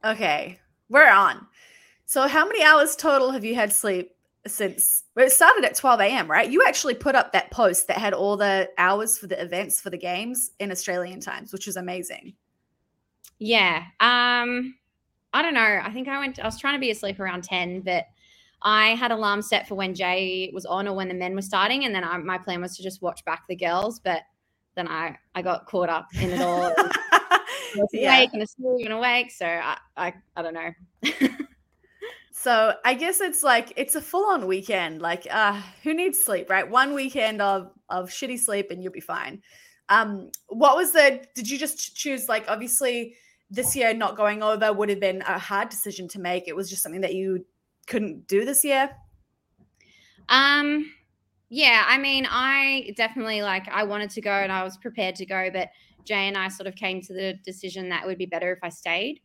Okay, we're on. So how many hours total have you had sleep since it started at 12 a.m., right? You actually put up that post that had all the hours for the events for the games in Australian times, which is amazing. Yeah. I don't know. I was trying to be asleep around 10, but I had alarm set for when Jay was on or when the men were starting. And then my plan was to just watch back the girls. But then I got caught up in it all. And I was Yeah. awake and asleep and awake. So I don't know. So I guess it's like it's a full-on weekend. Like, who needs sleep, right? One weekend of shitty sleep and you'll be fine. What was did you just choose, like, obviously this year not going over would have been a hard decision to make. It was just something that you couldn't do this year? Um, yeah, I mean, I definitely I wanted to go and I was prepared to go, but Jay and I sort of came to the decision that it would be better if I stayed.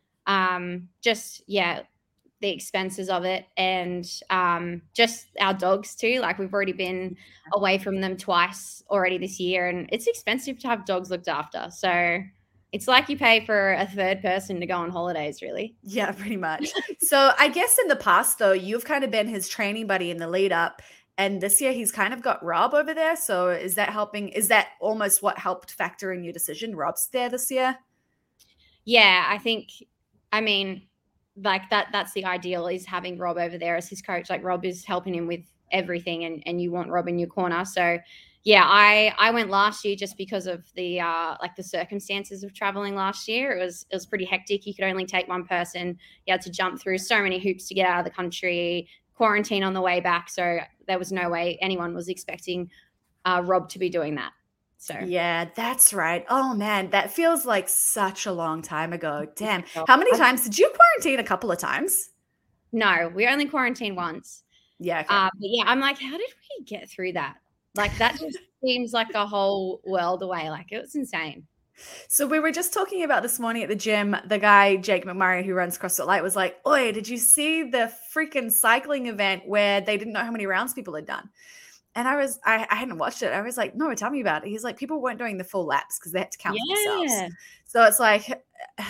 Just yeah, the expenses of it and just our dogs too. Like we've already been away from them twice already this year, and it's expensive to have dogs looked after. So it's like you pay for a third person to go on holidays, really. Yeah, pretty much. So I guess in the past, though, you've kind of been his training buddy in the lead up. And this year he's kind of got Rob over there. So is that helping? Is that almost what helped factor in your decision? Rob's there this year? Yeah, I mean, that's the ideal is having Rob over there as his coach. Like Rob is helping him with everything and you want Rob in your corner. So yeah, I went last year just because of the the circumstances of traveling last year. It was pretty hectic. You could only take one person. You had to jump through so many hoops to get out of the country, quarantine on the way back. So there was no way anyone was expecting Rob to be doing that. So Yeah, that's right. Oh man, that feels like such a long time ago. Damn. oh How many my God. times did you quarantine? A couple of times? No, we only quarantined once. Yeah, okay. But yeah, I'm like, how did we get through that? Like that just seems like a whole world away. Like it was insane. So we were just talking about this morning at the gym. The guy, Jake McMurray, who runs CrossFit Light, was like, "Oi, did you see the freaking cycling event where they didn't know how many rounds people had done?" And I hadn't watched it. I was like, no, tell me about it. He's like, people weren't doing the full laps because they had to count for themselves. Yeah. So it's like,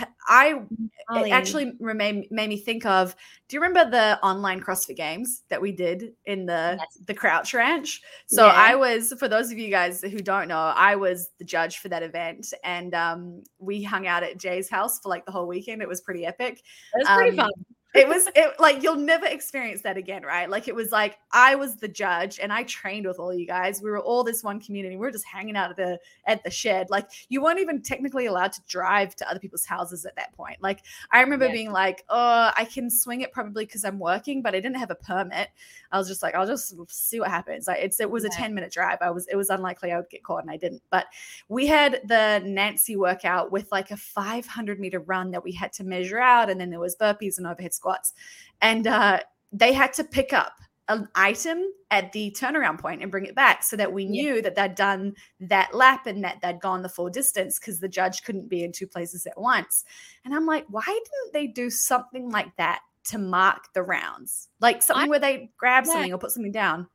it Ollie. actually made me think of, do you remember the online CrossFit games that we did in Yes. the Crouch Ranch? So Yeah. I was, for those of you guys who don't know, I was the judge for that event. And we hung out at Jay's house for like the whole weekend. It was pretty epic. It was pretty Um, fun. it like you'll never experience that again, right? Like it was like I was the judge and I trained with all you guys. We were all this one community. We were just hanging out at the shed. Like you weren't even technically allowed to drive to other people's houses at that point. Like I remember Yeah. being like, oh, I can swing it probably because I'm working, but I didn't have a permit. I was just like, I'll just see what happens. Like it was a Yeah. 10-minute drive. It was unlikely I would get caught and I didn't. But we had the Nancy workout with like a 500-meter run that we had to measure out, and then there was burpees and overhead squats, and they had to pick up an item at the turnaround point and bring it back so that we Yeah. knew that they'd done that lap and that they'd gone the full distance, because the judge couldn't be in two places at once. And I'm like, why didn't they do something like that to mark the rounds? Like I something where they grab yeah. something or put something down.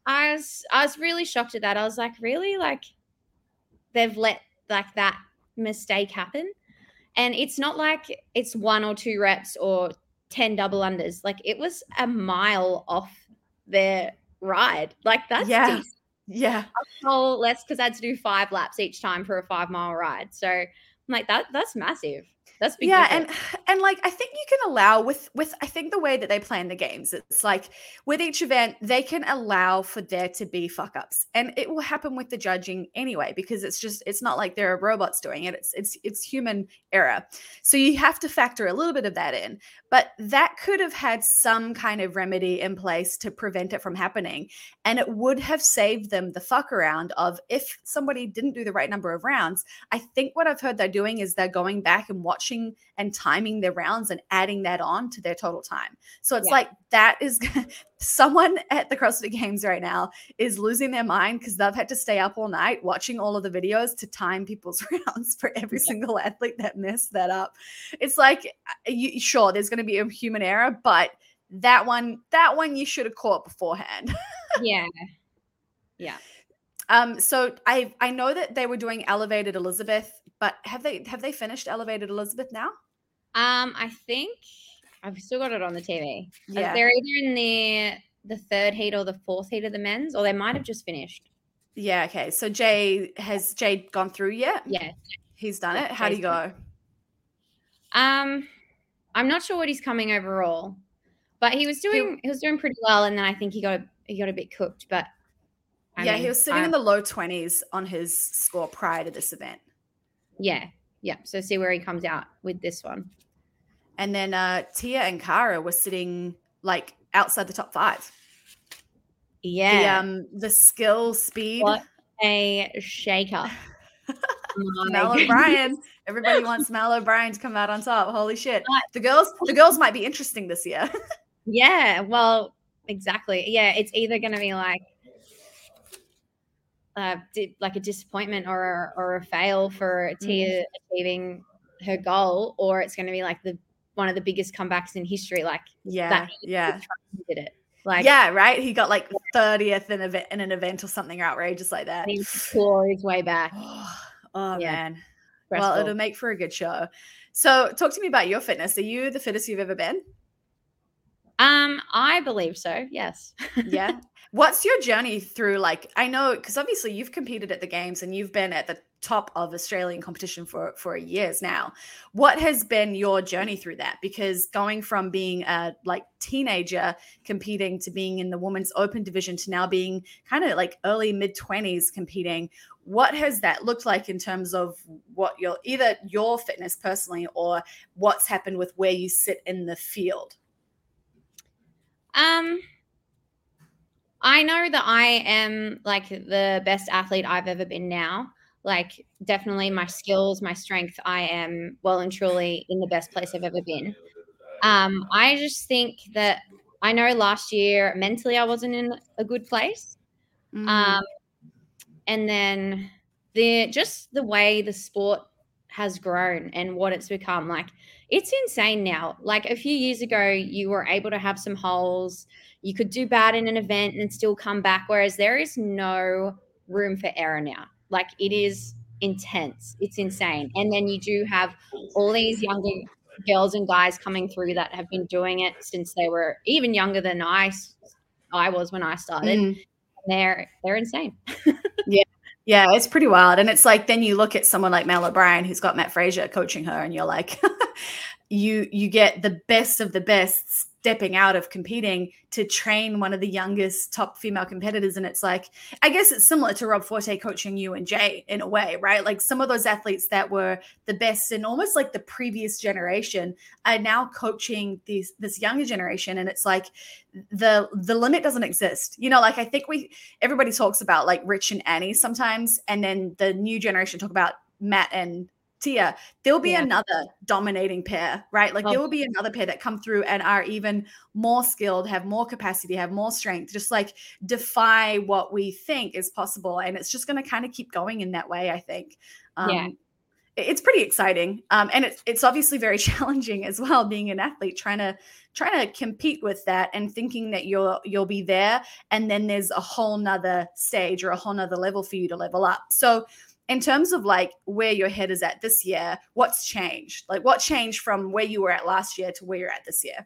I was really shocked at that. I was like, really? Like they've let like that mistake happen? And it's not like it's 1 or 2 reps or 10 double unders. Like it was a mile off their ride. Like that's Yeah. decent. Yeah. Oh, less because I had to do 5 laps each time for a 5 mile ride. So I'm like, that's massive. That's big Yeah, difference. and like I think you can allow with I think the way that they plan the games, it's like with each event they can allow for there to be fuck ups, and it will happen with the judging anyway, because it's not like there are robots doing it. It's human error, so you have to factor a little bit of that in. But that could have had some kind of remedy in place to prevent it from happening, and it would have saved them the fuck around of if somebody didn't do the right number of rounds. I think what I've heard they're doing is they're going back and watching and timing their rounds and adding that on to their total time. So it's Yeah. like that is someone at the CrossFit Games right now is losing their mind because they've had to stay up all night watching all of the videos to time people's rounds for every Yeah. single athlete that messed that up. It's like, sure, there's going to be a human error, but that one you should have caught beforehand. Yeah. Yeah. So I know that they were doing Elevated Elizabeth, but have they finished Elevated Elizabeth now? I think I've still got it on the TV. Yeah. They're either in the third heat or the fourth heat of the men's, or they might have just finished. Yeah, okay. So has Jay gone through yet? Yeah. He's done it. How'd he go? I'm not sure what he's coming overall, but he was doing pretty well, and then I think he got a bit cooked. But he was sitting in the low 20s on his score prior to this event. Yeah. So see where he comes out with this one. And then Tia and Kara were sitting like outside the top 5. Yeah. The skill, speed. What a shaker. Mal O'Brien. Everybody wants Mal O'Brien to come out on top. Holy shit. The girls might be interesting this year. Yeah, well, exactly. Yeah, it's either going to be like a disappointment or a fail for Tia achieving her goal, or it's going to be like one of the biggest comebacks in history. Like he did it. Like, yeah, right. He got like 30th in an event or something outrageous like that. He tore his way back. Oh man. Stressful. Well, it'll make for a good show. So talk to me about your fitness. Are you the fittest you've ever been? I believe so. Yes. Yeah. What's your journey through, like, I know, because obviously you've competed at the games and you've been at the top of Australian competition for years now. What has been your journey through that? Because going from being a teenager competing to being in the women's open division to now being kind of like early mid-20s competing, what has that looked like in terms of what either your fitness personally or what's happened with where you sit in the field? I know that I am like the best athlete I've ever been now. Like definitely my skills, my strength, I am well and truly in the best place I've ever been. I just think that I know last year mentally I wasn't in a good place. And then the way the sport has grown and what it's become, like it's insane now. Like a few years ago, you were able to have some holes. You could do bad in an event and still come back, whereas there is no room for error now. Like it is intense. It's insane. And then you do have all these younger girls and guys coming through that have been doing it since they were even younger than I was when I started. They're insane. Yeah, it's pretty wild. And it's like, then you look at someone like Mal O'Brien, who's got Matt Fraser coaching her, and you're like, you get the best of the best stepping out of competing to train one of the youngest top female competitors. And it's like, I guess it's similar to Rob Forte coaching you and Jay in a way, right? Like some of those athletes that were the best in almost like the previous generation are now coaching this younger generation. And it's like the limit doesn't exist. You know, like I think everybody talks about like Rich and Annie sometimes, and then the new generation talk about Matt and Tia. There'll be another dominating pair, right? Like there will be another pair that come through and are even more skilled, have more capacity, have more strength, just like defy what we think is possible. And it's just going to kind of keep going in that way, I think. It's pretty exciting. And it's obviously very challenging as well, being an athlete, trying to compete with that and thinking that you'll be there. And then there's a whole nother stage or a whole nother level for you to level up. So in terms of like where your head is at this year, what's changed? Like what changed from where you were at last year to where you're at this year?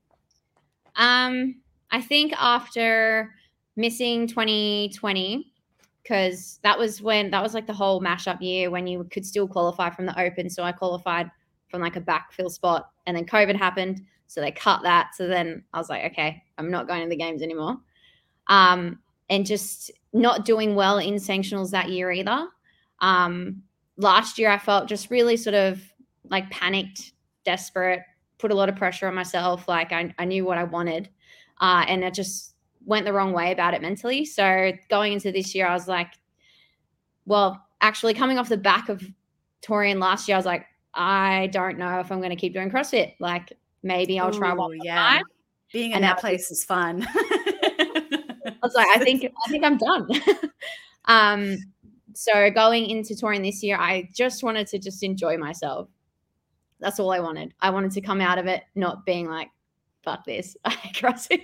I think after missing 2020, because that was like the whole mashup year when you could still qualify from the open. So I qualified from like a backfill spot, and then COVID happened. So they cut that. So then I was like, okay, I'm not going to the games anymore. And just not doing well in sanctionals that year either. Last year I felt just really sort of like panicked, desperate, put a lot of pressure on myself. Like I knew what I wanted, and I just went the wrong way about it mentally. So going into this year, I was like, well, actually coming off the back of Torian last year, I was like, I don't know if I'm going to keep doing CrossFit. Like maybe I'll try one more time. Being in that place is fun. I was like, I think I'm done. So going into touring this year, I just wanted to just enjoy myself. That's all I wanted. I wanted to come out of it not being like, fuck this, I hate CrossFit.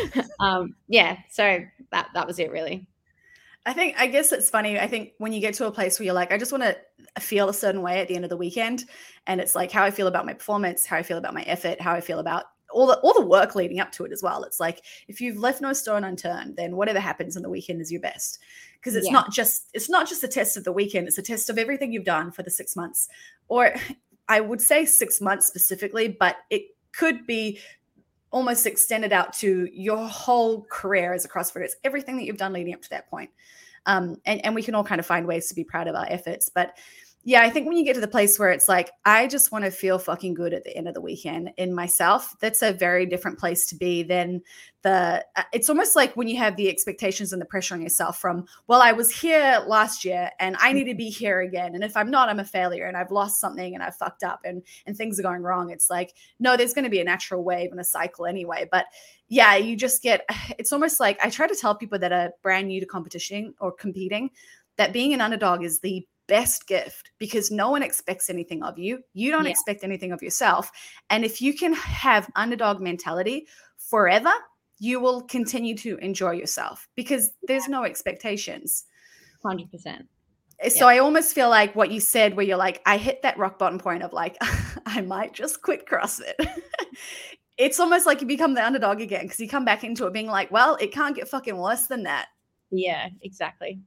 So that was it really. I guess it's funny. I think when you get to a place where you're like, I just want to, feel a certain way at the end of the weekend. And it's like how I feel about my performance, how I feel about my effort, how I feel about all the work leading up to it as well. It's like if you've left no stone unturned, then whatever happens on the weekend is your best. Because it's not just a test of the weekend, it's a test of everything you've done for the 6 months. Or I would say 6 months specifically, but it could be almost extended out to your whole career as a CrossFitter. It's everything that you've done leading up to that point. And we can all kind of find ways to be proud of our efforts. But yeah, I think when you get to the place where it's like, I just want to feel fucking good at the end of the weekend in myself, that's a very different place to be than it's almost like when you have the expectations and the pressure on yourself from, well, I was here last year and I need to be here again. And if I'm not, I'm a failure and I've lost something and I've fucked up and things are going wrong. It's like, no, there's going to be a natural wave and a cycle anyway. But yeah, you just it's almost like I try to tell people that are brand new to competition or competing that being an underdog is the best gift because no one expects anything of you. You don't expect anything of yourself. And if you can have underdog mentality forever, you will continue to enjoy yourself because there's no expectations. 100%. So I almost feel like what you said where you're like, I hit that rock bottom point of like, I might just quit CrossFit. It's almost like you become the underdog again because you come back into it being like, well, it can't get fucking worse than that. Yeah, exactly.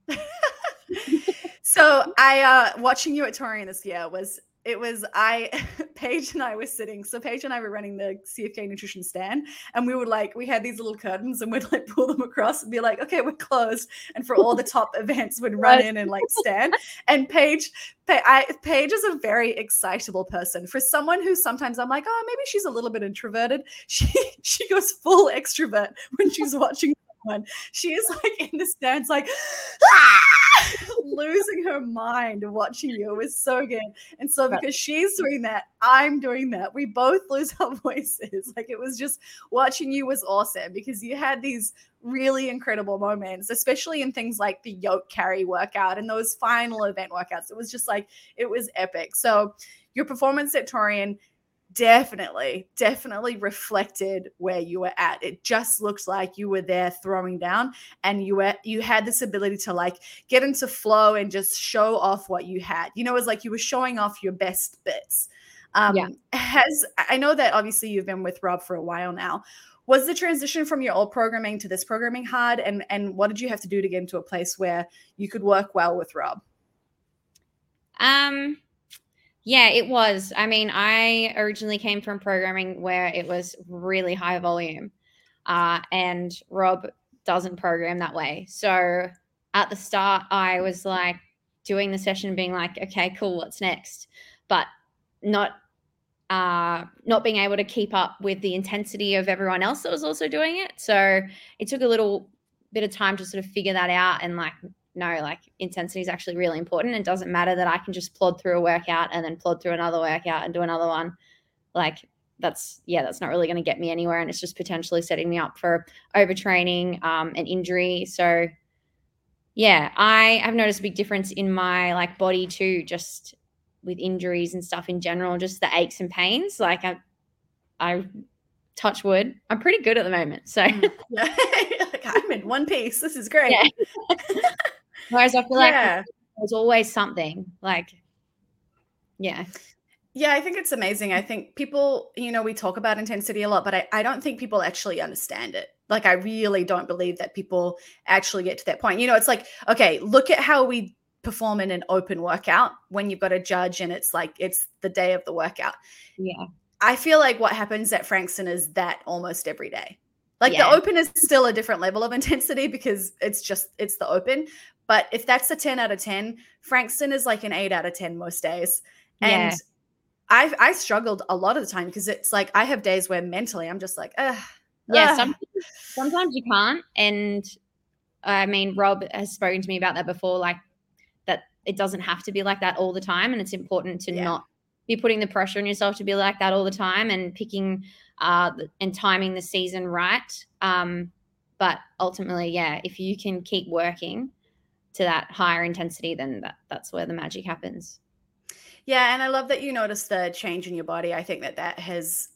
So I watching you at Torian this year Paige and I were sitting. So Paige and I were running the CFK nutrition stand and we had these little curtains and we'd like pull them across and be like, okay, we're closed. And for all the top events we'd run in and like stand. And Paige is a very excitable person. For someone who sometimes I'm like, oh, maybe she's a little bit introverted. She goes full extrovert when she's watching someone. She is like in the stands like, losing her mind watching you. It was so good. And so because she's doing that, I'm doing that. We both lose our voices. Like it was just watching you was awesome because you had these really incredible moments, especially in things like the yoke carry workout and those final event workouts. It was just like, it was epic. So your performance at Torian definitely reflected where you were at. It just looked like you were there throwing down and you had this ability to like get into flow and just show off what you had. You know, it was like you were showing off your best bits. I know that obviously you've been with Rob for a while now. Was the transition from your old programming to this programming hard? And what did you have to do to get into a place where you could work well with Rob? Yeah, it was. I mean, I originally came from programming where it was really high volume, and Rob doesn't program that way. So at the start, I was like doing the session being like, okay, cool, what's next? But not being able to keep up with the intensity of everyone else that was also doing it. So it took a little bit of time to sort of figure that out and like, no, like intensity is actually really important. It doesn't matter that I can just plod through a workout and then plod through another workout and do another one. Like that's not really going to get me anywhere. And it's just potentially setting me up for overtraining, and injury. So yeah, I have noticed a big difference in my like body too, just with injuries and stuff in general, just the aches and pains. Like I touch wood, I'm pretty good at the moment. So like, I'm in one piece. This is great. Yeah. Whereas I feel like there's always something like, yeah, I think it's amazing. I think people, you know, we talk about intensity a lot, but I don't think people actually understand it. Like, I really don't believe that people actually get to that point. You know, it's like, okay, look at how we perform in an open workout when you've got a judge and it's like, it's the day of the workout. Yeah. I feel like what happens at Frankston is that almost every day. Like the open is still a different level of intensity because it's the open. But if that's a 10 out of 10, Frankston is like an 8 out of 10 most days. And I struggled a lot of the time because it's like I have days where mentally I'm just like, sometimes you can't. And I mean, Rob has spoken to me about that before, like that it doesn't have to be like that all the time. And it's important to not be putting the pressure on yourself to be like that all the time and picking and timing the season right. But ultimately, if you can keep working to that higher intensity, then that's where the magic happens. Yeah, and I love that you noticed the change in your body. I think that has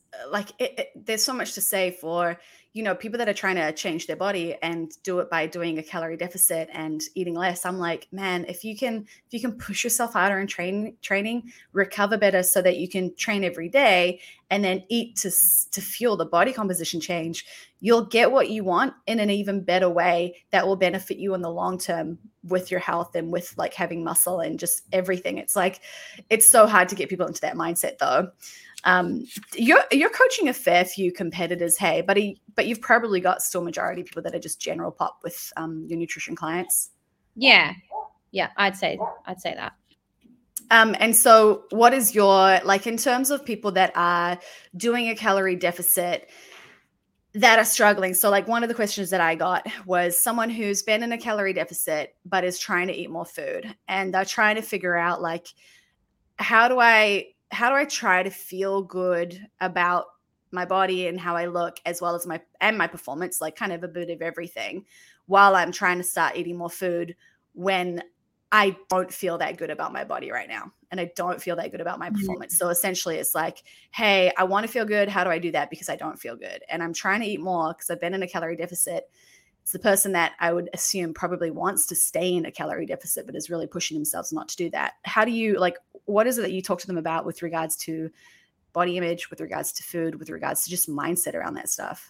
like there's so much to say for, you know, people that are trying to change their body and do it by doing a calorie deficit and eating less. I'm like, man, if you can push yourself harder in training, recover better so that you can train every day and then eat to fuel the body composition change, you'll get what you want in an even better way that will benefit you in the long term with your health and with like having muscle and just everything. It's like, it's so hard to get people into that mindset though. You're coaching a fair few competitors, hey, but you've probably got still majority of people that are just general pop with your nutrition clients. Yeah, I'd say that. And so what is your, like, in terms of people that are doing a calorie deficit that are struggling? So like one of the questions that I got was someone who's been in a calorie deficit but is trying to eat more food, and they're trying to figure out like, how do I try to feel good about my body and how I look, as well as my performance, like kind of a bit of everything, while I'm trying to start eating more food when I don't feel that good about my body right now. And I don't feel that good about my performance. So essentially it's like, hey, I want to feel good. How do I do that? Because I don't feel good. And I'm trying to eat more because I've been in a calorie deficit. It's the person that I would assume probably wants to stay in a calorie deficit, but is really pushing themselves not to do that. How do you, like, what is it that you talk to them about with regards to body image, with regards to food, with regards to just mindset around that stuff?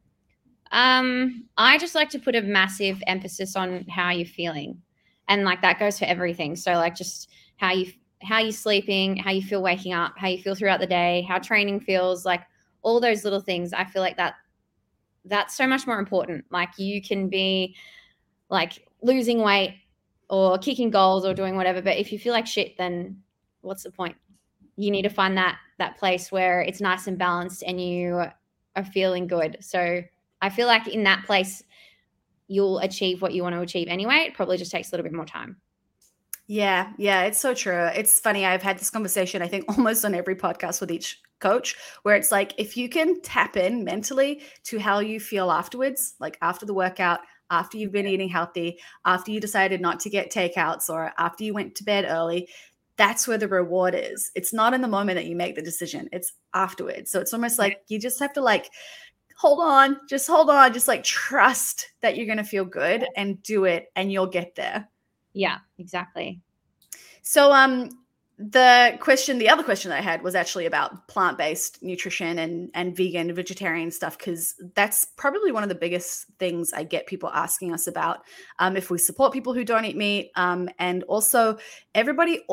I just like to put a massive emphasis on how you're feeling. And like that goes for everything. So like just how you're sleeping, how you feel waking up, how you feel throughout the day, how training feels, like all those little things. I feel like that's so much more important. Like you can be like losing weight or kicking goals or doing whatever, but if you feel like shit, then what's the point? You need to find that place where it's nice and balanced and you are feeling good. So I feel like in that place, you'll achieve what you want to achieve anyway. It probably just takes a little bit more time. Yeah, it's so true. It's funny. I've had this conversation, I think, almost on every podcast with each coach, where it's like, if you can tap in mentally to how you feel afterwards, like after the workout, after you've been eating healthy, after you decided not to get takeouts, or after you went to bed early, that's where the reward is. It's not in the moment that you make the decision. It's afterwards. So it's almost like you just have to like, hold on, just like trust that you're going to feel good and do it, and you'll get there. Yeah, exactly. So the other question that I had was actually about plant-based nutrition and vegan and vegetarian stuff, because that's probably one of the biggest things I get people asking us about, if we support people who don't eat meat, and also everybody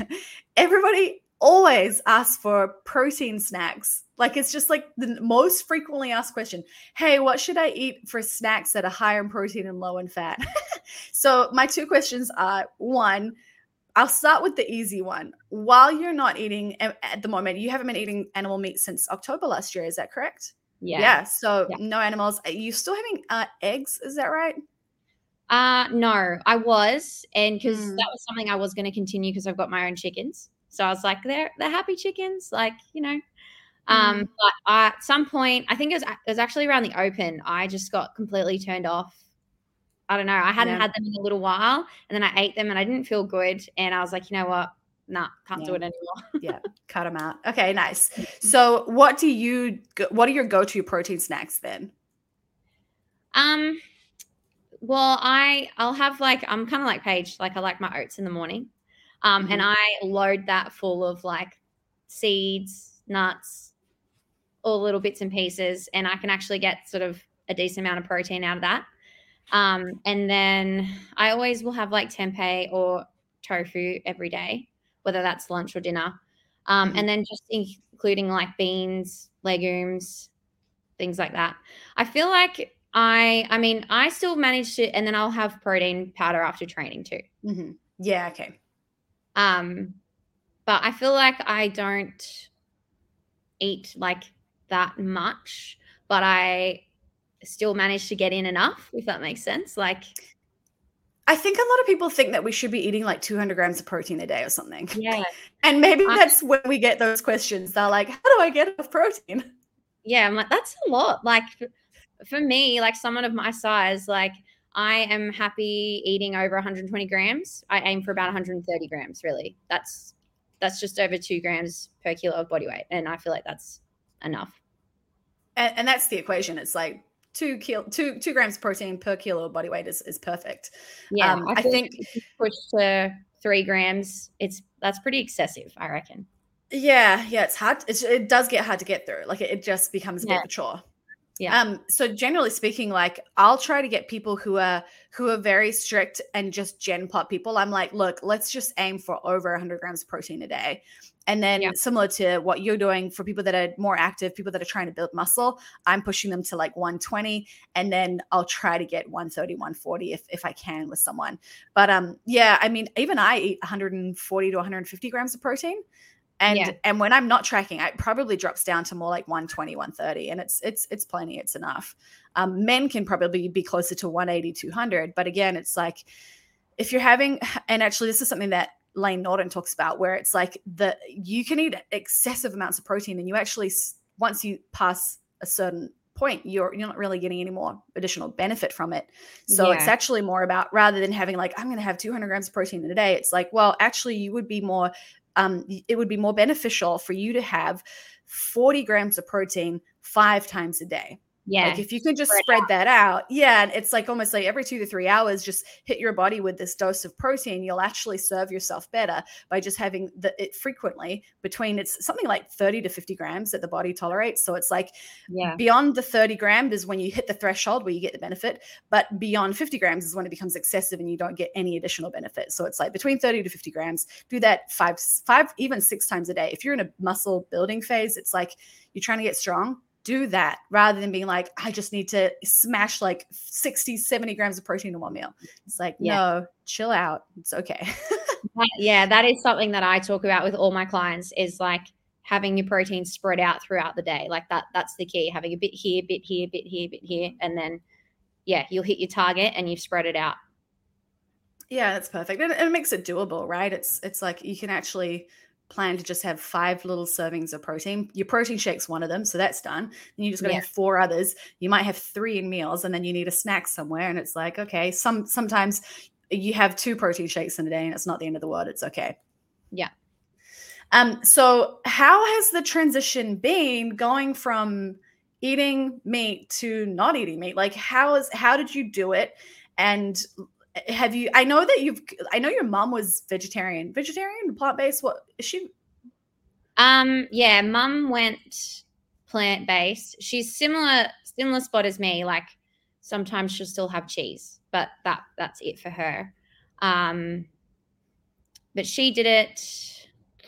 always asks for protein snacks. Like it's just like the most frequently asked question. Hey, what should I eat for snacks that are higher in protein and low in fat? So my two questions are, one, I'll start with the easy one. While you're not eating at the moment, you haven't been eating animal meat since October last year. Is that correct? Yeah. So no animals. Are you still having eggs? Is that right? No, I was. And because that was something I was going to continue because I've got my own chickens. So I was like, they're happy chickens, like, you know. But at some point, I think it was actually around the Open, I just got completely turned off. I don't know. I hadn't had them in a little while, and then I ate them and I didn't feel good. And I was like, you know what? Nah, can't do it anymore. Cut them out. Okay, nice. So what are your go-to protein snacks then? Well, I'll have like, I'm kind of like Paige, like I like my oats in the morning. And I load that full of like seeds, nuts, all little bits and pieces, and I can actually get sort of a decent amount of protein out of that. And then I always will have like tempeh or tofu every day, whether that's lunch or dinner. And then just including like beans, legumes, things like that. I feel like I still manage to, and then I'll have protein powder after training too. Yeah. Okay. But I feel like I don't eat like that much, but I still manage to get in enough, if that makes sense. Like, I think a lot of people think that we should be eating like 200 grams of protein a day or something. Yeah. And maybe that's when we get those questions. They're like, how do I get enough protein? Yeah, I'm like, that's a lot. Like for me, like someone of my size, like I am happy eating over 120 grams. I aim for about 130 grams, really. That's just over 2 grams per kilo of body weight. And I feel like that's enough. And that's the equation. It's like 2 grams of protein per kilo of body weight is perfect. Yeah, I think if you push to 3 grams, that's pretty excessive, I reckon. yeah, it's hard. It does get hard to get through. Like it just becomes a bit of a chore. Yeah. So generally speaking, like I'll try to get people who are very strict and just gen pop people. I'm like, look, let's just aim for over 100 grams of protein a day. And then similar to what you're doing for people that are more active, people that are trying to build muscle, I'm pushing them to like 120, and then I'll try to get 130, 140 if I can with someone. But yeah, I mean, even I eat 140 to 150 grams of protein. And when I'm not tracking, it probably drops down to more like 120, 130, and it's plenty. It's enough. Men can probably be closer to 180, 200. But again, it's like if you're having, and actually this is something that Lane Norton talks about, where it's like you can eat excessive amounts of protein, and you actually, once you pass a certain point, you're not really getting any more additional benefit from it. So it's actually more about, rather than having like, I'm going to have 200 grams of protein in a day, it's like, well, actually you would be more it would be more beneficial for you to have 40 grams of protein 5 times a day. Yeah. Like if you can just spread that out. Yeah. And it's like almost like every 2 to 3 hours, just hit your body with this dose of protein. You'll actually serve yourself better by just having it frequently between, it's something like 30 to 50 grams that the body tolerates. So it's like beyond the 30 grams is when you hit the threshold where you get the benefit, but beyond 50 grams is when it becomes excessive and you don't get any additional benefit. So it's like between 30 to 50 grams, do that five, even 6 times a day. If you're in a muscle building phase, it's like you're trying to get strong, do that rather than being like, I just need to smash like 60, 70 grams of protein in one meal. It's like, no, chill out. It's okay. That is something that I talk about with all my clients, is like having your protein spread out throughout the day. Like that's the key, having a bit here, bit here, bit here, bit here. And then, you'll hit your target and you've spread it out. Yeah, that's perfect. And it makes it doable, right? It's like you can actually plan to just have 5 little servings of protein. Your protein shake's one of them, so that's done. Then you just got to have 4 others. You might have 3 in meals, and then you need a snack somewhere. And it's like, okay, sometimes you have 2 protein shakes in a day, and it's not the end of the world. It's okay. Yeah. So how has the transition been going from eating meat to not eating meat? Like how did you do it? And have you, I know your mom was vegetarian, plant-based. What is she? Mom went plant-based. She's similar spot as me. Like sometimes she'll still have cheese, but that's it for her. But she did it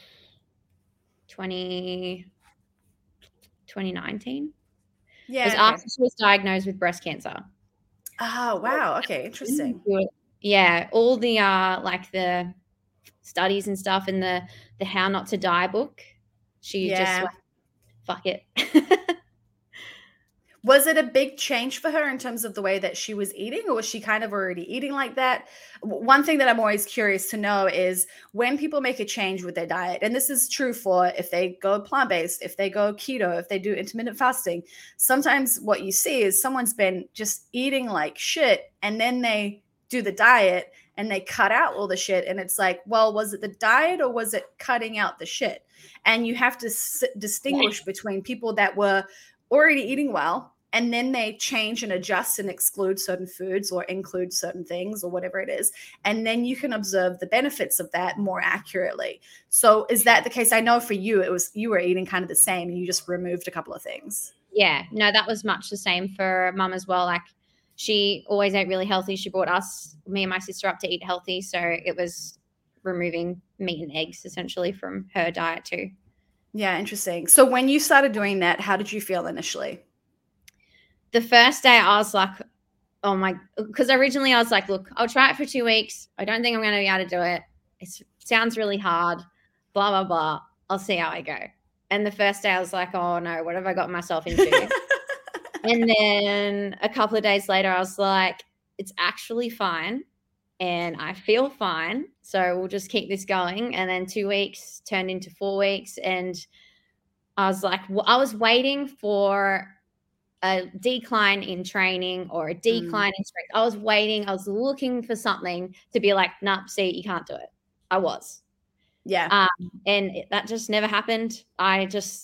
2019. Yeah. It was after she was diagnosed with breast cancer. Oh, wow. Okay. Interesting. Yeah. All the like the studies and stuff and the How Not to Die book. She just went, fuck it. Was it a big change for her in terms of the way that she was eating, or was she kind of already eating like that? One thing that I'm always curious to know is when people make a change with their diet, and this is true for if they go plant-based, if they go keto, if they do intermittent fasting, sometimes what you see is someone's been just eating like shit, and then they do the diet and they cut out all the shit. And it's like, well, was it the diet or was it cutting out the shit? And you have to distinguish between people that were already eating well, and then they change and adjust and exclude certain foods or include certain things or whatever it is. And then you can observe the benefits of that more accurately. So is that the case? I know for you, you were eating kind of the same and you just removed a couple of things. Yeah, no, that was much the same for mum as well. Like she always ate really healthy. She brought me and my sister up to eat healthy. So it was removing meat and eggs essentially from her diet too. Yeah, interesting. So when you started doing that, how did you feel initially? The first day I was like, oh my, because originally I was like, look, I'll try it for 2 weeks. I don't think I'm going to be able to do it. It sounds really hard, blah, blah, blah. I'll see how I go. And the first day I was like, oh no, what have I got myself into? And then a couple of days later, I was like, it's actually fine. And I feel fine. So we'll just keep this going. And then 2 weeks turned into 4 weeks. And I was like, I was waiting for a decline in training or a decline in strength. I was looking for something to be like, nah, see, you can't do it. I was. Yeah. And that just never happened. I just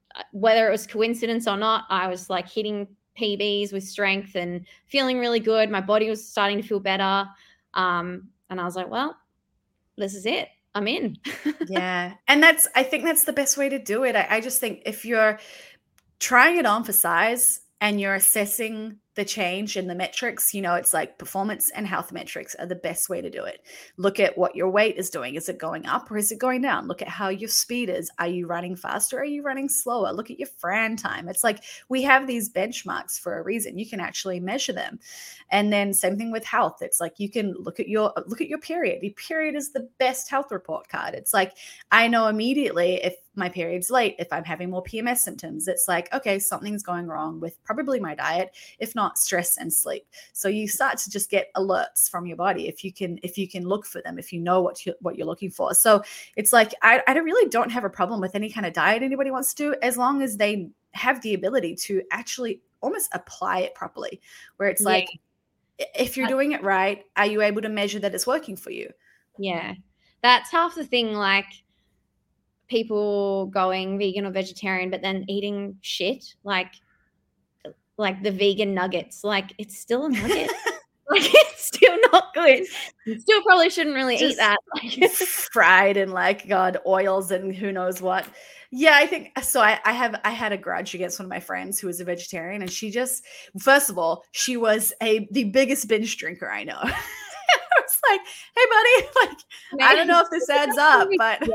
whether it was coincidence or not, I was like hitting PBs with strength and feeling really good. My body was starting to feel better. And I was like, well, this is it. I'm in. Yeah. And I think that's the best way to do it. I just think if you're trying it on for size and you're assessing the change in the metrics, it's like performance and health metrics are the best way to do it. Look at what your weight is doing. Is it going up or is it going down? Look at how your speed is. Are you running faster? Are you running slower? Look at your Fran time. It's like we have these benchmarks for a reason. You can actually measure them. And then same thing with health. It's like you can look at your period. Your period is the best health report card. It's like I know immediately if my period's late, if I'm having more PMS symptoms. It's like, okay, something's going wrong with probably my diet, if not stress and sleep. So you start to just get alerts from your body if you can look for them, if you know what you're looking for. So it's like I really don't have a problem with any kind of diet anybody wants to do, as long as they have the ability to actually almost apply it properly, where it's like, if you're doing it right, are you able to measure that it's working for you? Yeah, that's half the thing. Like people going vegan or vegetarian, but then eating shit, like the vegan nuggets, like it's still a nugget. Like it's still not good. You still probably shouldn't really eat that. Fried in like God oils and who knows what. Yeah, I think so. I had a grudge against one of my friends who was a vegetarian, and she just, first of all, she was the biggest binge drinker I know. I was like, hey buddy, like I don't know if this adds up, but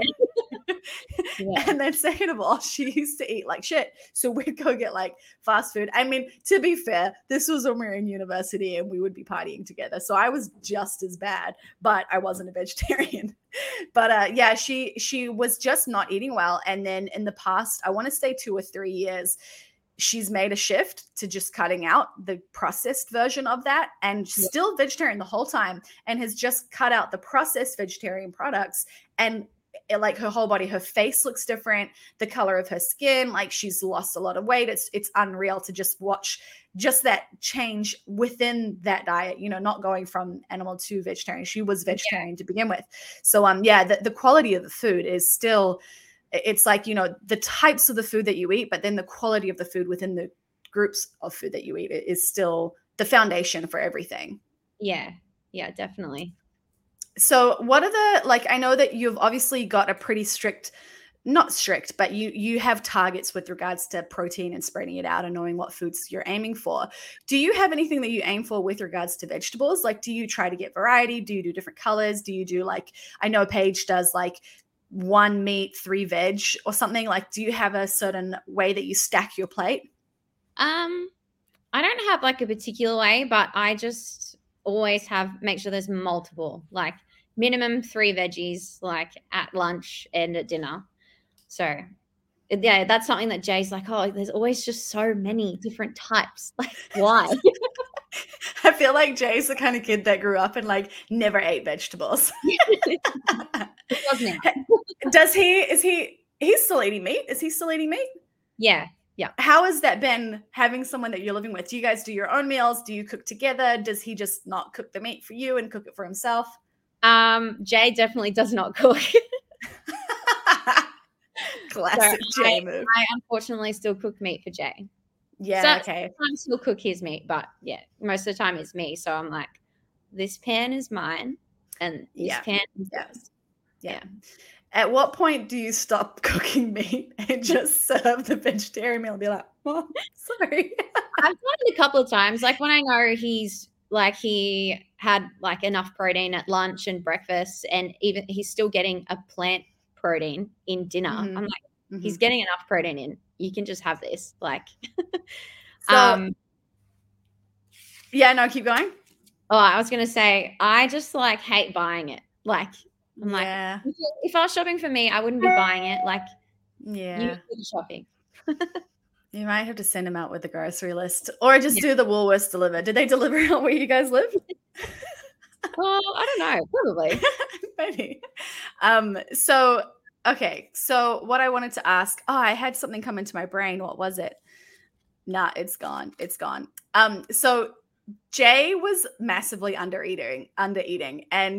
and then second of all, she used to eat like shit. So we'd go get like fast food. I mean, to be fair, this was when we were in university and we would be partying together. So I was just as bad, but I wasn't a vegetarian. But yeah, she was just not eating well. And then in the past, I want to say 2 or 3 years, she's made a shift to just cutting out the processed version of that, and still vegetarian the whole time, and has just cut out the processed vegetarian products. And like her whole body, her face looks different, the color of her skin, like she's lost a lot of weight. It's unreal to just watch just that change within that diet, not going from animal to vegetarian. She was vegetarian to begin with. So yeah, the quality of the food is still, it's like, the types of the food that you eat, but then the quality of the food within the groups of food that you eat is still the foundation for everything. Yeah, definitely. So what are I know that you've obviously got a pretty strict, not strict, but you have targets with regards to protein and spreading it out and knowing what foods you're aiming for. Do you have anything that you aim for with regards to vegetables? Like, do you try to get variety? Do you do different colors? Do you do I know Paige does 1 meat, 3 veg or something? Like, do you have a certain way that you stack your plate? I don't have a particular way, but I just always make sure there's multiple, minimum 3 veggies, at lunch and at dinner. So yeah, that's something that Jay's like, oh, there's always just so many different types. Why? I feel like Jay's the kind of kid that grew up and never ate vegetables. Does he's still eating meat? Is he still eating meat? Yeah. How has that been, having someone that you're living with? Do you guys do your own meals? Do you cook together? Does he just not cook the meat for you and cook it for himself? Jay definitely does not cook. Classic Jay move. I unfortunately still cook meat for Jay. Yeah, okay. Sometimes he'll cook his meat, but yeah, most of the time it's me. So I'm like, this pan is mine and this pan is yours. Yeah. At what point do you stop cooking meat and just serve the vegetarian meal and be like, oh, sorry? I've done it a couple of times. When I know he's he had enough protein at lunch and breakfast, and even he's still getting a plant protein in dinner. Mm-hmm. I'm like, he's getting enough protein in. You can just have this. So, yeah, no, keep going. Oh, I was going to say, I just hate buying it. I'm yeah. If I was shopping for me, I wouldn't be buying it. Yeah, you do shopping. You might have to send them out with the grocery list, or just do the Woolworths deliver. Did they deliver out where you guys live? Well, I don't know. Probably. Maybe. So, okay. So what I wanted to ask, I had something come into my brain. What was it? Nah, it's gone. It's gone. So Jay was massively under eating. And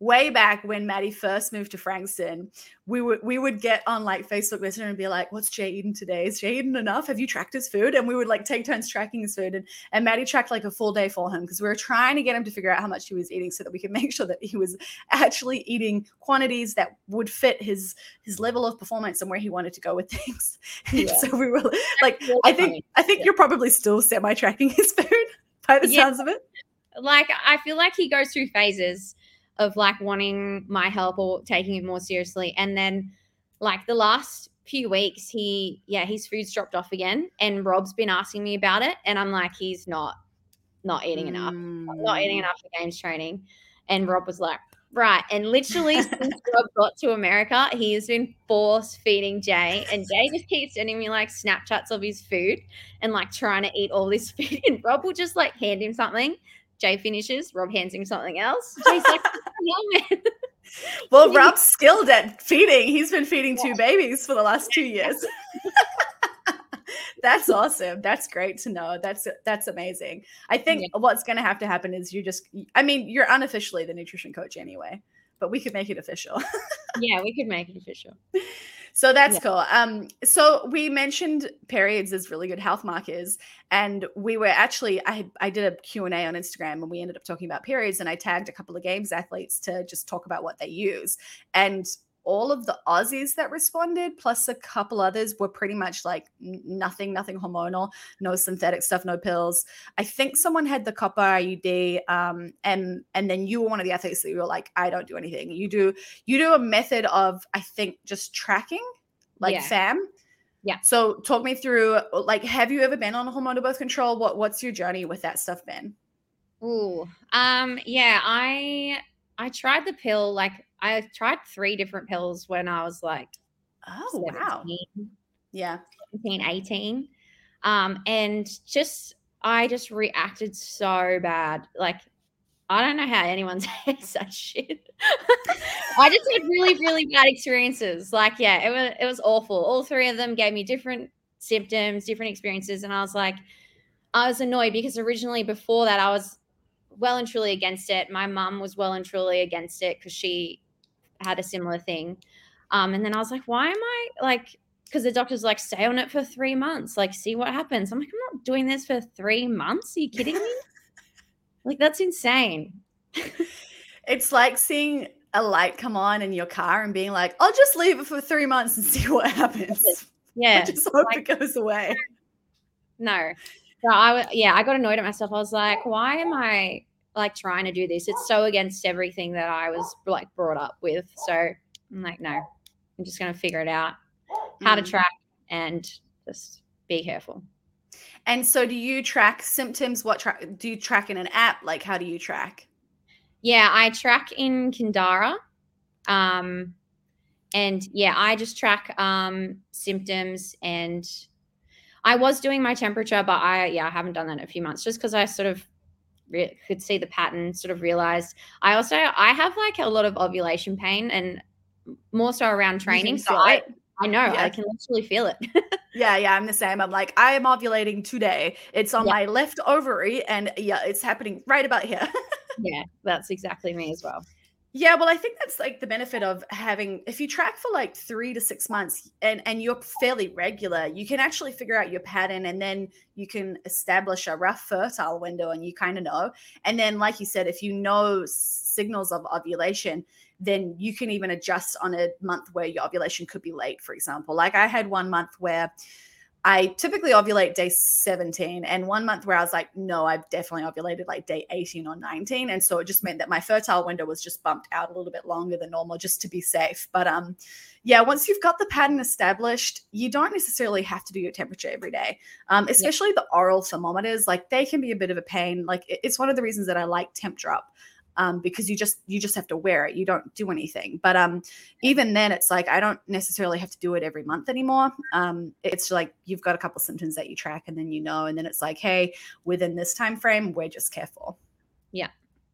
way back when Maddie first moved to Frankston, we would get on like Facebook Messenger and be like, what's Jay eating today? Is Jay eating enough? Have you tracked his food? And we would like take turns tracking his food. And Maddie tracked like a full day for him because we were trying to get him to figure out how much he was eating so that we could make sure that he was actually eating quantities that would fit his level of performance and where he wanted to go with things. Yeah. So we were like, I think you're probably still semi-tracking his food by the sounds of it. Like, I feel like he goes through phases of like wanting my help or taking it more seriously. And then like the last few weeks, his food's dropped off again. And Rob's been asking me about it. And I'm like, he's not eating enough. Not eating enough for games training. And Rob was like, right. And literally since Rob got to America, he has been force feeding Jay. And Jay just keeps sending me like Snapchats of his food and like trying to eat all this food. And Rob will just like hand him something. Jay finishes, Rob hands him something else. Jay's like, oh, man. Well, Rob's skilled at feeding. He's been feeding 2 babies for the last 2 years. That's awesome. That's great to know. That's amazing. I think what's going to happen is you're unofficially the nutrition coach anyway, but we could make it official. Yeah, we could make it official. So that's cool. So we mentioned periods as really good health markers, and we were actually, I did a Q&A on Instagram and we ended up talking about periods, and I tagged a couple of games athletes to just talk about what they use. And all of the Aussies that responded, plus a couple others, were pretty much like nothing hormonal, no synthetic stuff, no pills. I think someone had the copper IUD, and then you were one of the athletes that you were like, I don't do anything. You do a method of, I think, just tracking, like FAM. Yeah. So talk me through, like, have you ever been on a hormonal birth control? What's your journey with that stuff been? Ooh, yeah, I tried the pill, like I tried 3 different pills when I was like, 17, wow. Yeah. 17, 18. And I just reacted so bad. Like, I don't know how anyone takes that shit. I just had really, really bad experiences. Like, yeah, it was awful. All 3 of them gave me different symptoms, different experiences. And I was annoyed because originally before that I was well and truly against it. My mum was well and truly against it because she had a similar thing. And then I was like, why am I like, because the doctor's like, stay on it for 3 months, like see what happens. I'm like, I'm not doing this for 3 months. Are you kidding me? Like, that's insane. It's like seeing a light come on in your car and being like, I'll just leave it for 3 months and see what happens. Yeah. I just hope it goes away. No. So I got annoyed at myself. I was like, why am I like trying to do this? It's so against everything that I was like brought up with. So I'm like, no, I'm just going to figure it out how to track and just be careful. And so do you track symptoms? Do you track in an app? Like, how do you track? Yeah, I track in Kindara. And yeah, I just track symptoms, and I was doing my temperature, but I haven't done that in a few months just because I sort of could see the pattern, sort of realized. I have like a lot of ovulation pain, and more so around training. So I know, I can literally feel it. Yeah, I'm the same. I'm like, I am ovulating today. It's on my left ovary, and it's happening right about here. Yeah, that's exactly me as well. Yeah, well, I think that's like the benefit of having, if you track for like 3 to 6 months and you're fairly regular, you can actually figure out your pattern, and then you can establish a rough fertile window, and you kind of know. And then, like you said, if you know signals of ovulation, then you can even adjust on a month where your ovulation could be late, for example. Like I had 1 month where I typically ovulate day 17, and 1 month where I was like, no, I've definitely ovulated like day 18 or 19. And so it just meant that my fertile window was just bumped out a little bit longer than normal just to be safe. But once you've got the pattern established, you don't necessarily have to do your temperature every day, especially the oral thermometers. Like they can be a bit of a pain. Like it's one of the reasons that I like Temp Drop. Because you just have to wear it. You don't do anything. But even then, it's like I don't necessarily have to do it every month anymore. It's like you've got a couple symptoms that you track, and then and then it's like, hey, within this time frame, we're just careful. Yeah.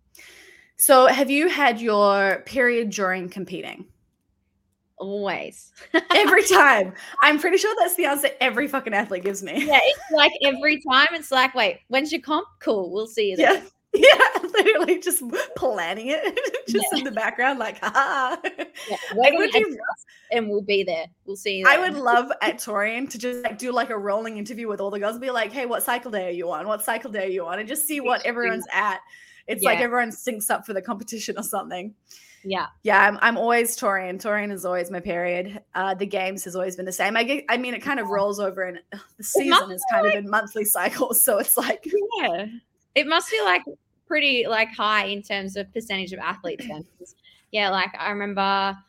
So have you had your period during competing? Always. Every time. I'm pretty sure that's the answer every fucking athlete gives me. Yeah, it's like every time it's like, wait, when's your comp? Cool, we'll see you there. Yeah, literally just planning it, just in the background, like, ha. Yeah, It would be, and we'll be there. We'll see you there. I would love at Torian to just like do like a rolling interview with all the girls and be like, hey, what cycle day are you on? What cycle day are you on? And just see what everyone's at. It's like everyone syncs up for the competition or something. Yeah. Yeah, I'm always Torian. Torian is always my period. The games has always been the same. I mean, it kind of rolls over, and the season is kind of in monthly cycles. So it's like, yeah, it must be like pretty like high in terms of percentage of athletes then. Yeah, like I remember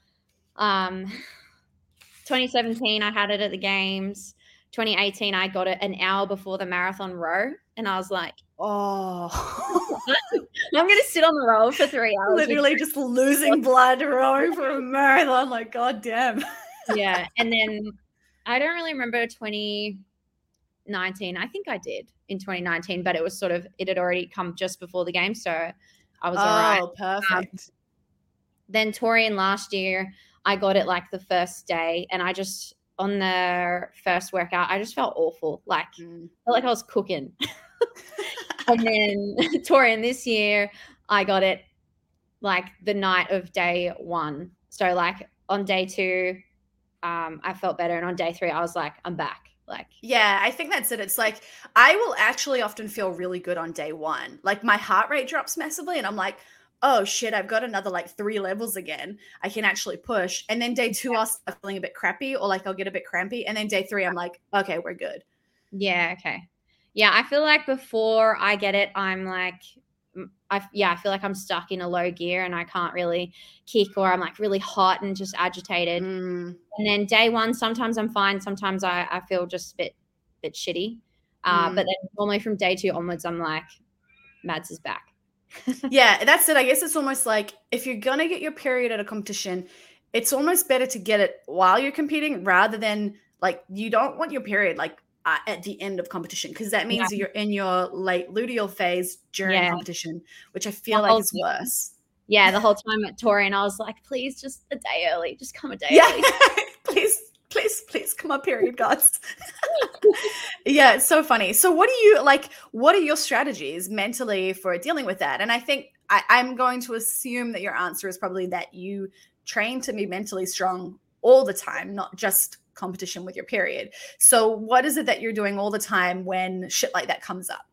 2017 I had it at the games. 2018 I got it an hour before the marathon row, and I was like, oh, I'm gonna sit on the row for 3 hours. Literally just losing blood rowing for a marathon. Like, god damn. Yeah, and then I don't really remember 2019. I think I did in 2019, but it was sort of, it had already come just before the game, so I was all right. Oh, perfect. Then Torian last year, I got it like the first day, and I just, on the first workout, I just felt awful. Like, felt like I was cooking. And then Torian this year, I got it like the night of day 1. So like on day 2, I felt better, and on day 3, I was like, I'm back. Like, yeah, I think that's it. It's like I will actually often feel really good on day 1. Like my heart rate drops massively, and I'm like, oh shit, I've got another like 3 levels again. I can actually push. And then day 2, I'll start feeling a bit crappy, or like I'll get a bit crampy. And then day 3, I'm like, okay, we're good. Yeah. Okay. Yeah. I feel like before I get it, I'm like, I feel like I'm stuck in a low gear and I can't really kick, or I'm like really hot and just agitated. And then day 1, sometimes I'm fine. Sometimes I feel just a bit shitty. But then normally from day 2 onwards, I'm like, Mads is back. Yeah, that's it. I guess it's almost like if you're going to get your period at a competition, it's almost better to get it while you're competing rather than like, you don't want your period like at the end of competition, because that means you're in your late luteal phase during competition, which I feel like is worse. Yeah, the whole time at Torian, I was like, please just a day early. Just come a day early. Please come up, period gods. Yeah, it's so funny. So what are your strategies mentally for dealing with that? And I think I'm going to assume that your answer is probably that you train to be mentally strong all the time, not just competition with your period. So what is it that you're doing all the time when shit like that comes up?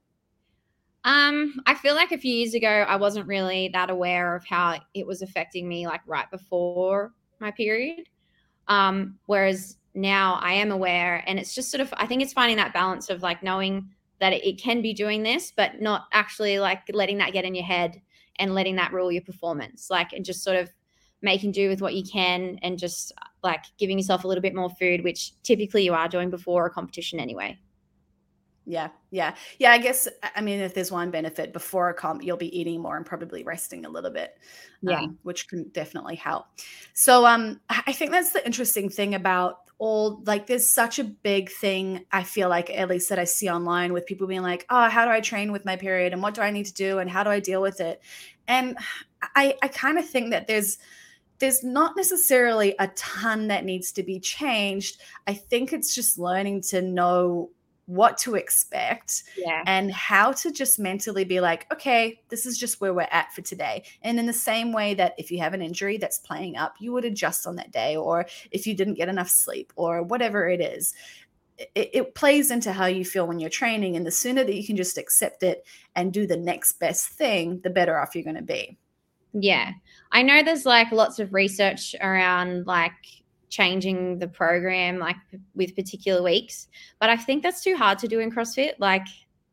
I feel like a few years ago, I wasn't really that aware of how it was affecting me like right before my period. Whereas now I am aware, and it's just sort of, I think it's finding that balance of like knowing that it can be doing this, but not actually like letting that get in your head and letting that rule your performance, like, and just sort of making do with what you can, and just like giving yourself a little bit more food, which typically you are doing before a competition anyway. Yeah. I guess, I mean, if there's one benefit before a comp, you'll be eating more and probably resting a little bit, which can definitely help. So I think that's the interesting thing about all, like, there's such a big thing, I feel like, at least that I see online, with people being like, oh, how do I train with my period, and what do I need to do, and how do I deal with it? And I kind of think that there's not necessarily a ton that needs to be changed. I think it's just learning to know what to expect and how to just mentally be like, okay, this is just where we're at for today. And in the same way that if you have an injury that's playing up, you would adjust on that day, or if you didn't get enough sleep or whatever it is, it plays into how you feel when you're training. And the sooner that you can just accept it and do the next best thing, the better off you're going to be. Yeah. I know there's like lots of research around like changing the program like with particular weeks, but I think that's too hard to do in CrossFit. Like,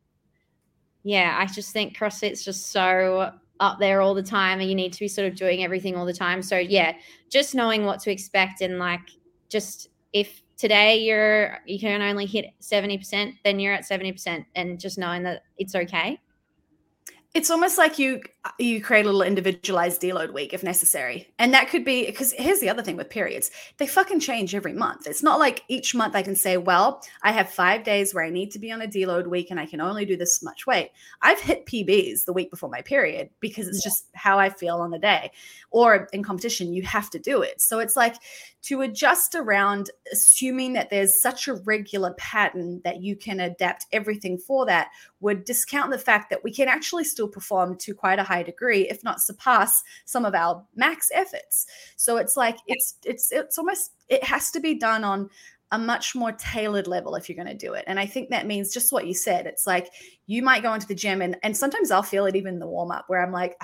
yeah, I just think CrossFit's just so up there all the time, and you need to be sort of doing everything all the time. So yeah, just knowing what to expect, and like, just if today you can only hit 70%, then you're at 70%, and just knowing that it's okay. It's almost like you you create a little individualized deload week if necessary. And that could be, because here's the other thing with periods, they fucking change every month. It's not like each month I can say, well, I have 5 days where I need to be on a deload week and I can only do this much weight. I've hit PBs the week before my period because it's just how I feel on the day. Or in competition, you have to do it. So it's like to adjust around assuming that there's such a regular pattern that you can adapt everything for that would discount the fact that we can actually still perform to quite a high degree, if not surpass some of our max efforts. So it's like it's almost, it has to be done on a much more tailored level if you're going to do it. And I think that means just what you said. It's like you might go into the gym and sometimes I'll feel it even in the warm up where I'm like,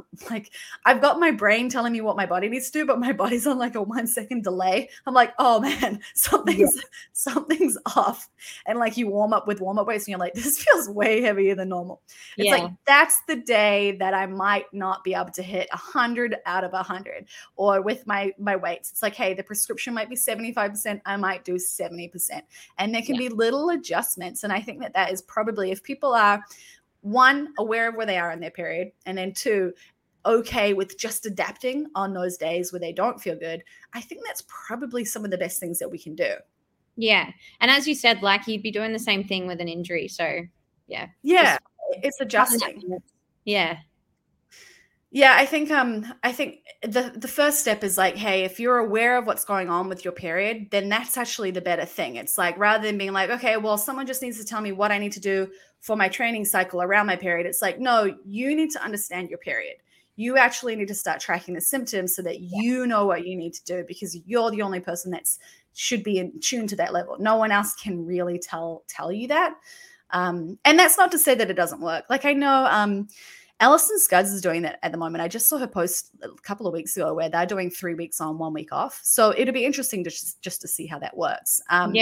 I've got my brain telling me what my body needs to do, but my body's on like a 1 second delay. I'm like, oh man, something's off. And like you warm up with warm up weights and you're like, this feels way heavier than normal. It's like, that's the day that I might not be able to hit 100 out of 100 or with my weights. It's like, hey, the prescription might be 75%. I might do 70%. And there can be little adjustments. And I think that is probably, if people are, one, aware of where they are in their period, and then two, okay with just adapting on those days where they don't feel good, I think that's probably some of the best things that we can do. Yeah. And as you said, like you'd be doing the same thing with an injury. So yeah. Yeah. It's adjusting. Yeah. Yeah, I think the first step is like, hey, if you're aware of what's going on with your period, then that's actually the better thing. It's like, rather than being like, okay, well, someone just needs to tell me what I need to do for my training cycle around my period. It's like, no, you need to understand your period. You actually need to start tracking the symptoms so that you know what you need to do, because you're the only person that's should be in tune to that level. No one else can really tell you that. And that's not to say that it doesn't work. Like I know Alison Scudds is doing that at the moment. I just saw her post a couple of weeks ago where they're doing 3 weeks on, 1 week off. So it'll be interesting just to see how that works. And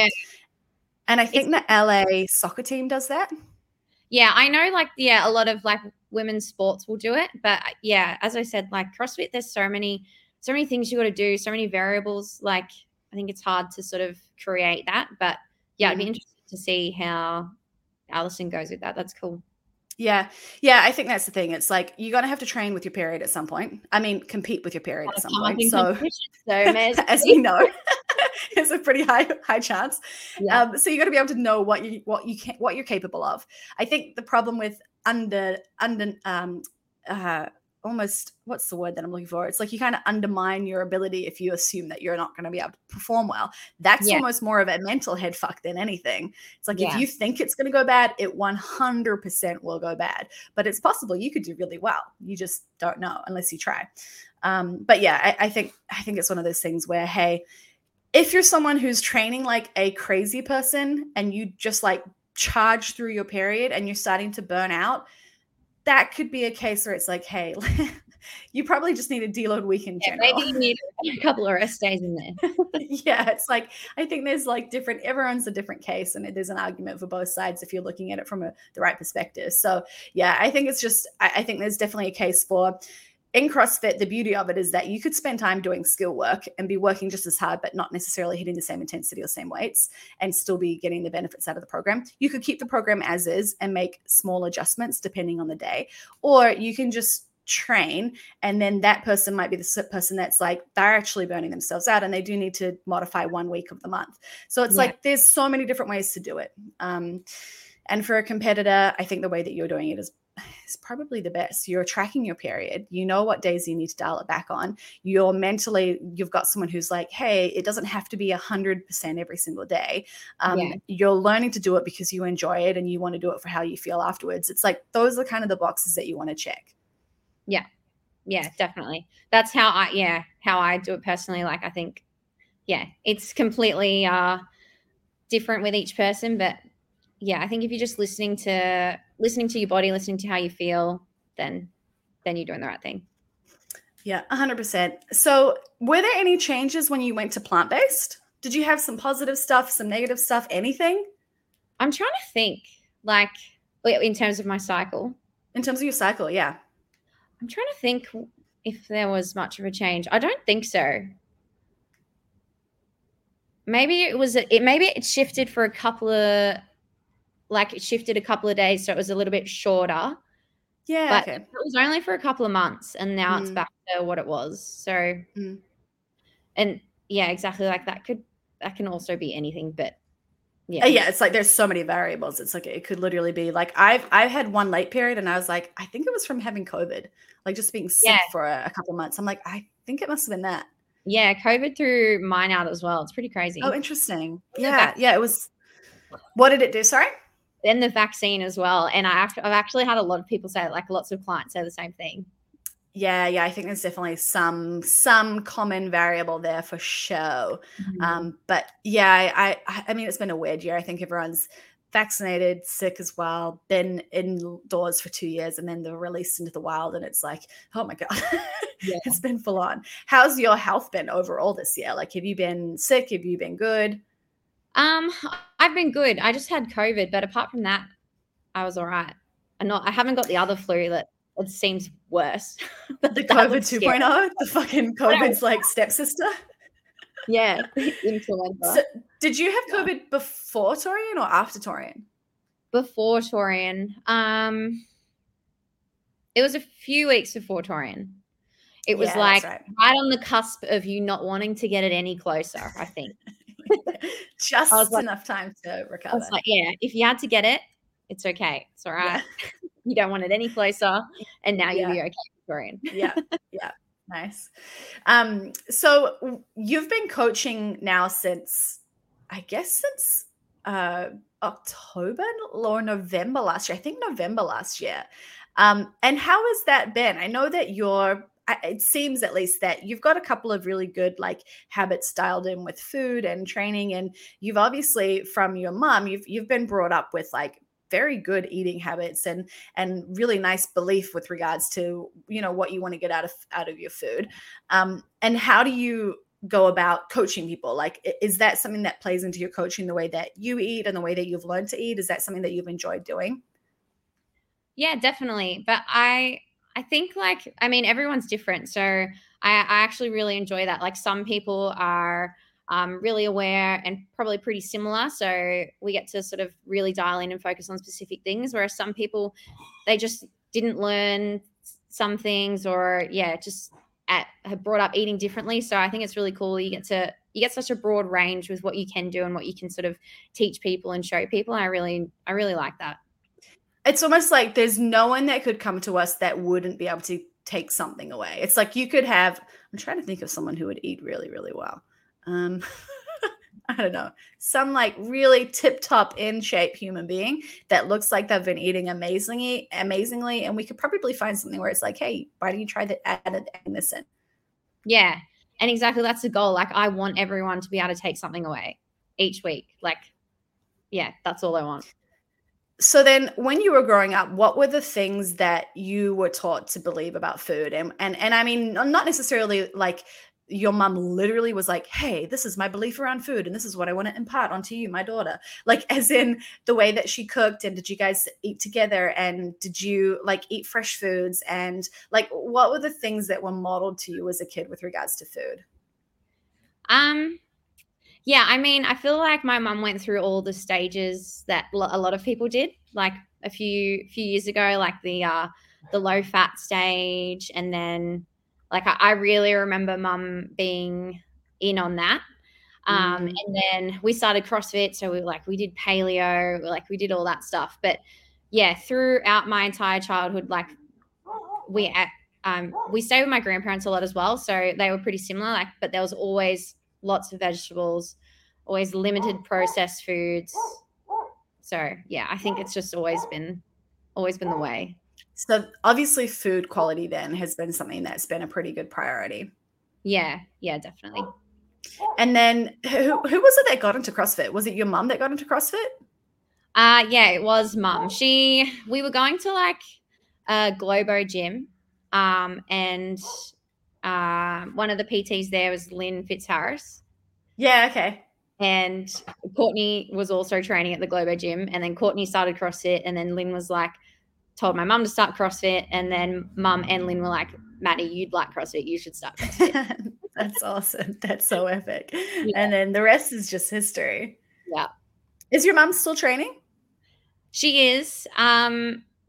I think the LA soccer team does that. Yeah, I know a lot of like women's sports will do it. But yeah, as I said, like CrossFit, there's so many things you got to do, so many variables. Like I think it's hard to sort of create that. But yeah, I'd be interested to see how Alison goes with that. That's cool. Yeah. Yeah. I think that's the thing. It's like, you're going to have to train with your period at some point. I mean, compete with your period at some point. So as we know, it's a pretty high chance. Yeah. So you got to be able to know what you're capable of. I think the problem with almost, what's the word that I'm looking for? It's like you kind of undermine your ability if you assume that you're not going to be able to perform well. That's almost more of a mental head fuck than anything. It's like if you think it's going to go bad, it 100% will go bad. But it's possible you could do really well. You just don't know unless you try. But yeah, I think it's one of those things where, hey, if you're someone who's training like a crazy person and you just like charge through your period and you're starting to burn out, that could be a case where it's like, hey, you probably just need a deload week in general. Maybe you need a couple of rest days in there. Yeah, it's like, I think there's like everyone's a different case, and there's an argument for both sides if you're looking at it from the right perspective. So yeah, I think it's just, I think there's definitely a case for, in CrossFit, the beauty of it is that you could spend time doing skill work and be working just as hard, but not necessarily hitting the same intensity or same weights and still be getting the benefits out of the program. You could keep the program as is and make small adjustments depending on the day, or you can just train, and then that person might be the person that's like, they're actually burning themselves out and they do need to modify 1 week of the month. So it's like, there's so many different ways to do it. And for a competitor, I think the way that you're doing it is probably the best. You're tracking your period. You know what days you need to dial it back on. You've got someone who's like, hey, it doesn't have to be 100% every single day. You're learning to do it because you enjoy it and you want to do it for how you feel afterwards. It's like, those are kind of the boxes that you want to check. Yeah. Yeah, definitely. That's how I do it personally. Like, I think, it's completely different with each person, but yeah, I think if you're just listening to your body, listening to how you feel, then you're doing the right thing. Yeah, 100%. So were there any changes when you went to plant-based? Did you have some positive stuff, some negative stuff, anything? I'm trying to think, like, in terms of my cycle. In terms of your cycle, yeah. I'm trying to think if there was much of a change. I don't think so. Maybe it shifted for a couple of days, so it was a little bit shorter. Yeah, But okay. it was only for a couple of months, and now it's Mm, back to what it was. So, mm. and yeah, exactly, like that can also be anything, but yeah. Yeah, it's like there's so many variables. It's like it could literally be like I've had one late period and I was like, I think it was from having COVID, like just being Yeah. sick for a couple of months. I'm like, I think it must have been that. Yeah, COVID threw mine out as well. It's pretty Oh, crazy. interesting. And the Yeah, yeah, it was. What did it do? Sorry? then the vaccine as well. And I've actually had a lot of people say, like lots of clients say the same thing. Yeah, yeah, I think there's definitely some common variable there for sure. But yeah, I mean, it's been a weird year. I think everyone's vaccinated, sick as well, been indoors for 2 years, and then they're released into the wild, and it's like, oh my god, Yeah. it's been full on. How's your health been overall this year? Like, have you been sick? Have you been good? Um, I've been good. I just had COVID, but apart from that, I was all right. I haven't got the other flu that it seems worse. The That COVID looks scary. 2.0, the fucking COVID's like stepsister. Yeah, influenza. So, did you have Yeah. COVID before Torian or after Torian? Before Torian. It was a few weeks before Torian. It was Yeah, that's like right. right on the cusp of you not wanting to get it any closer, I think. Just I was like, enough time to I recover. was like, yeah, if you had to get it, it's okay. It's all right. Yeah. You don't want it any closer, and now you'll Yeah. be okay, Victorian. Yeah. Yeah. Nice. So you've been coaching now since, I guess, since October or November last year. I think November last year. And how has that been? I know that it seems at least that you've got a couple of really good like habits dialed in with food and training, and you've obviously from your mom, you've been brought up with like very good eating habits and really nice belief with regards to what you want to get out of your food. And how do you go about coaching people? Like, is that something that plays into your coaching, the way that you eat and the way that you've learned to eat? Is that something that you've enjoyed doing? Yeah, definitely. But I think like I mean everyone's different. So I actually really enjoy that. Like some people are really aware and probably pretty similar. So we get to sort of really dial in and focus on specific things. Whereas some people, they just didn't learn some things or just have brought up eating differently. So I think it's really cool. You get such a broad range with what you can do and what you can sort of teach people and show people. And I really like that. It's almost like there's no one that could come to us that wouldn't be able to take something away. It's like you could have, I'm trying to think of someone who would eat really, really well. I don't know, some like really tip top in shape human being that looks like they've been eating amazingly. And we could probably find something where it's like, hey, why don't you try that, adding this in? Yeah. And exactly that's the goal. Like I want everyone to be able to take something away each week. Like, yeah, that's all I want. So then when you were growing up, what were the things that you were taught to believe about food? And I mean, not necessarily like your mom literally was like, hey, this is my belief around food and this is what I want to impart onto you, my daughter. Like as in the way that she cooked, and did you guys eat together, and did you like eat fresh foods, and like what were the things that were modeled to you as a kid with regards to food? Yeah, I mean, I feel like my mum went through all the stages that a lot of people did, like a few years ago, like the low fat stage, and then like I really remember mum being in on that. And then we started CrossFit, so we did paleo, like we did all that stuff. But yeah, throughout my entire childhood, like we stayed with my grandparents a lot as well, so they were pretty similar. Like, but there was always lots of vegetables, always limited processed foods. So yeah, I think it's just always been the way. So obviously food quality then has been something that's been a pretty good priority. Yeah, definitely. And then who was it that got into CrossFit? Was it your mum that got into CrossFit? Yeah, it was mum. We were going to like a Globo gym, and one of the PTs there was Lynn Fitzharris. Yeah, okay. And Courtney was also training at the Globo gym, and then Courtney started CrossFit, and then Lynn was like, told my mum to start CrossFit, and then mum and Lynn were like, Maddie, you'd like CrossFit, you should start CrossFit. That's awesome. That's so epic. Yeah. And then the rest is just history. Yeah. Is your mum still training? She is.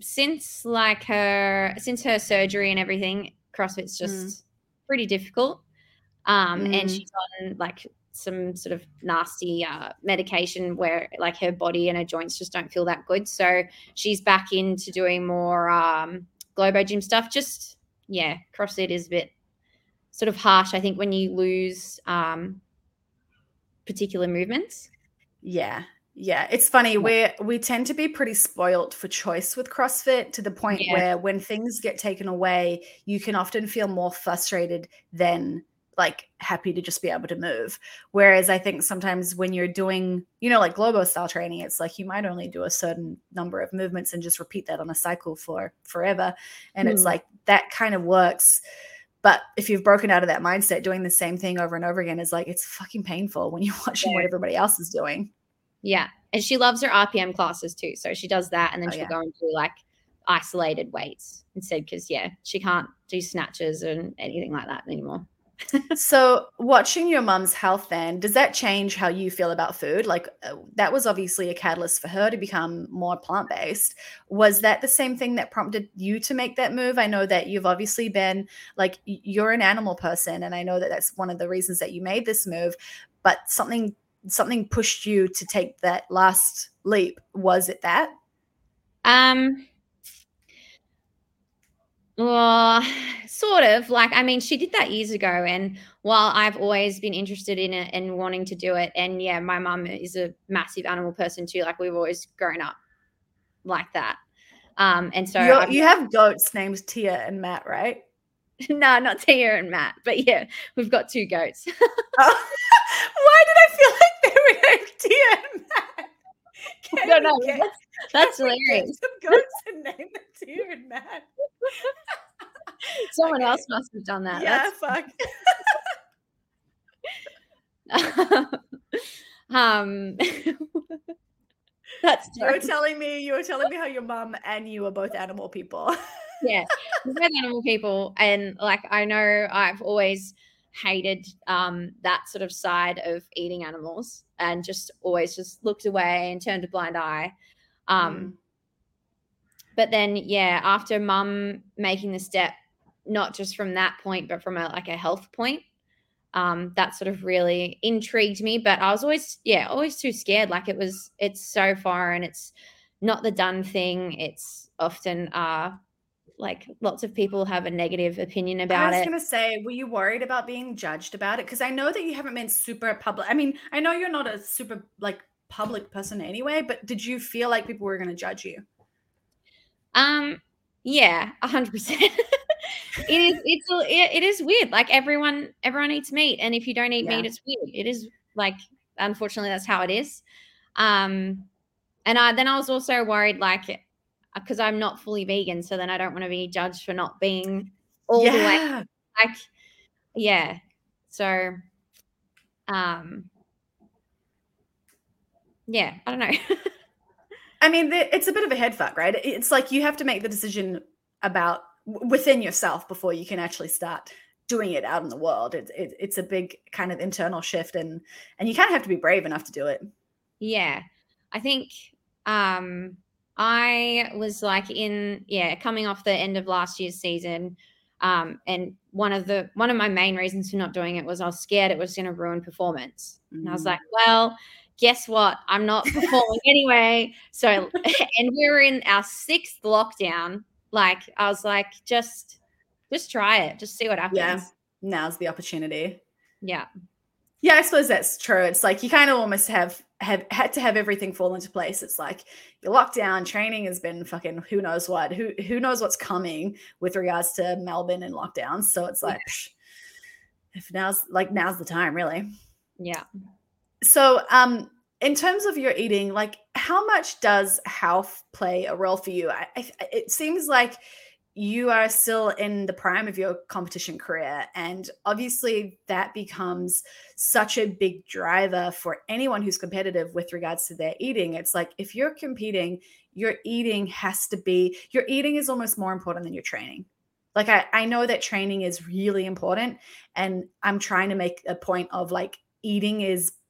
since her surgery and everything, CrossFit's just pretty difficult. And she's on like some sort of nasty medication where like her body and her joints just don't feel that good. So she's back into doing more Globo Gym stuff. Just, yeah, CrossFit is a bit sort of harsh, I think, when you lose particular movements. Yeah. Yeah, it's funny. We tend to be pretty spoilt for choice with CrossFit, to the point where when things get taken away, you can often feel more frustrated than like happy to just be able to move. Whereas I think sometimes when you're doing, like Globo style training, it's like you might only do a certain number of movements and just repeat that on a cycle for forever. And it's like that kind of works. But if you've broken out of that mindset, doing the same thing over and over again is like, it's fucking painful when you're watching what everybody else is doing. Yeah. And she loves her RPM classes too. So she does that, and then she'll go and do like isolated weights instead, because, she can't do snatches and anything like that anymore. So watching your mum's health then, does that change how you feel about food? Like that was obviously a catalyst for her to become more plant-based. Was that the same thing that prompted you to make that move? I know that you've obviously been like, you're an animal person, and I know that that's one of the reasons that you made this move, but something pushed you to take that last leap. Was it that? Well, sort of. Like, I mean, she did that years ago, and while I've always been interested in it and wanting to do it, and my mum is a massive animal person too. Like, we've always grown up like that. And so you have goats named Tia and Matt, right? No, not Tia and Matt, but yeah, we've got 2 goats. Why did I feel like they were named Tia and Matt? No, that's hilarious. Some goats and name them Tia and Matt. Someone else must have done that. Yeah, fuck. That's you were telling me how your mum and you are both animal people. Yeah, we're both animal people, and like, I know I've always hated that sort of side of eating animals, and just always just looked away and turned a blind eye. But then, after mum making the step, not just from that point, but from a health point, that sort of really intrigued me. But I was always too scared. Like, it's so foreign. It's not the done thing. It's often like, lots of people have a negative opinion about it. I was going to say, were you worried about being judged about it? Because I know that you haven't been super public. I mean, I know you're not a super like public person anyway, but did you feel like people were going to judge you? Yeah, 100%. It is weird. Like, everyone eats meat, and if you don't eat meat, it's weird. It is, like, unfortunately, that's how it is. And I was also worried, like, because I'm not fully vegan, so then I don't want to be judged for not being all the way. Like, so, I don't know. I mean, it's a bit of a head fuck, right? It's like you have to make the decision about within yourself before you can actually start doing it out in the world. It's a big kind of internal shift, and you kind of have to be brave enough to do it. Yeah, I think I was like coming off the end of last year's season, and one of my main reasons for not doing it was I was scared it was going to ruin performance, and I was like, well, guess what? I'm not performing anyway. So, and we were in our 6th lockdown. Like, I was like, just try it. Just see what happens. Yeah. Now's the opportunity. Yeah. Yeah, I suppose that's true. It's like you kind of almost have had to have everything fall into place. It's like your lockdown training has been fucking who knows what. Who knows what's coming with regards to Melbourne and lockdowns. So it's like, if now's the time, really. Yeah. So, in terms of your eating, like, how much does health play a role for you? It seems like you are still in the prime of your competition career, and obviously that becomes such a big driver for anyone who's competitive with regards to their eating. It's like, if you're competing, your eating is almost more important than your training. Like, I know that training is really important, and I'm trying to make a point of like, eating is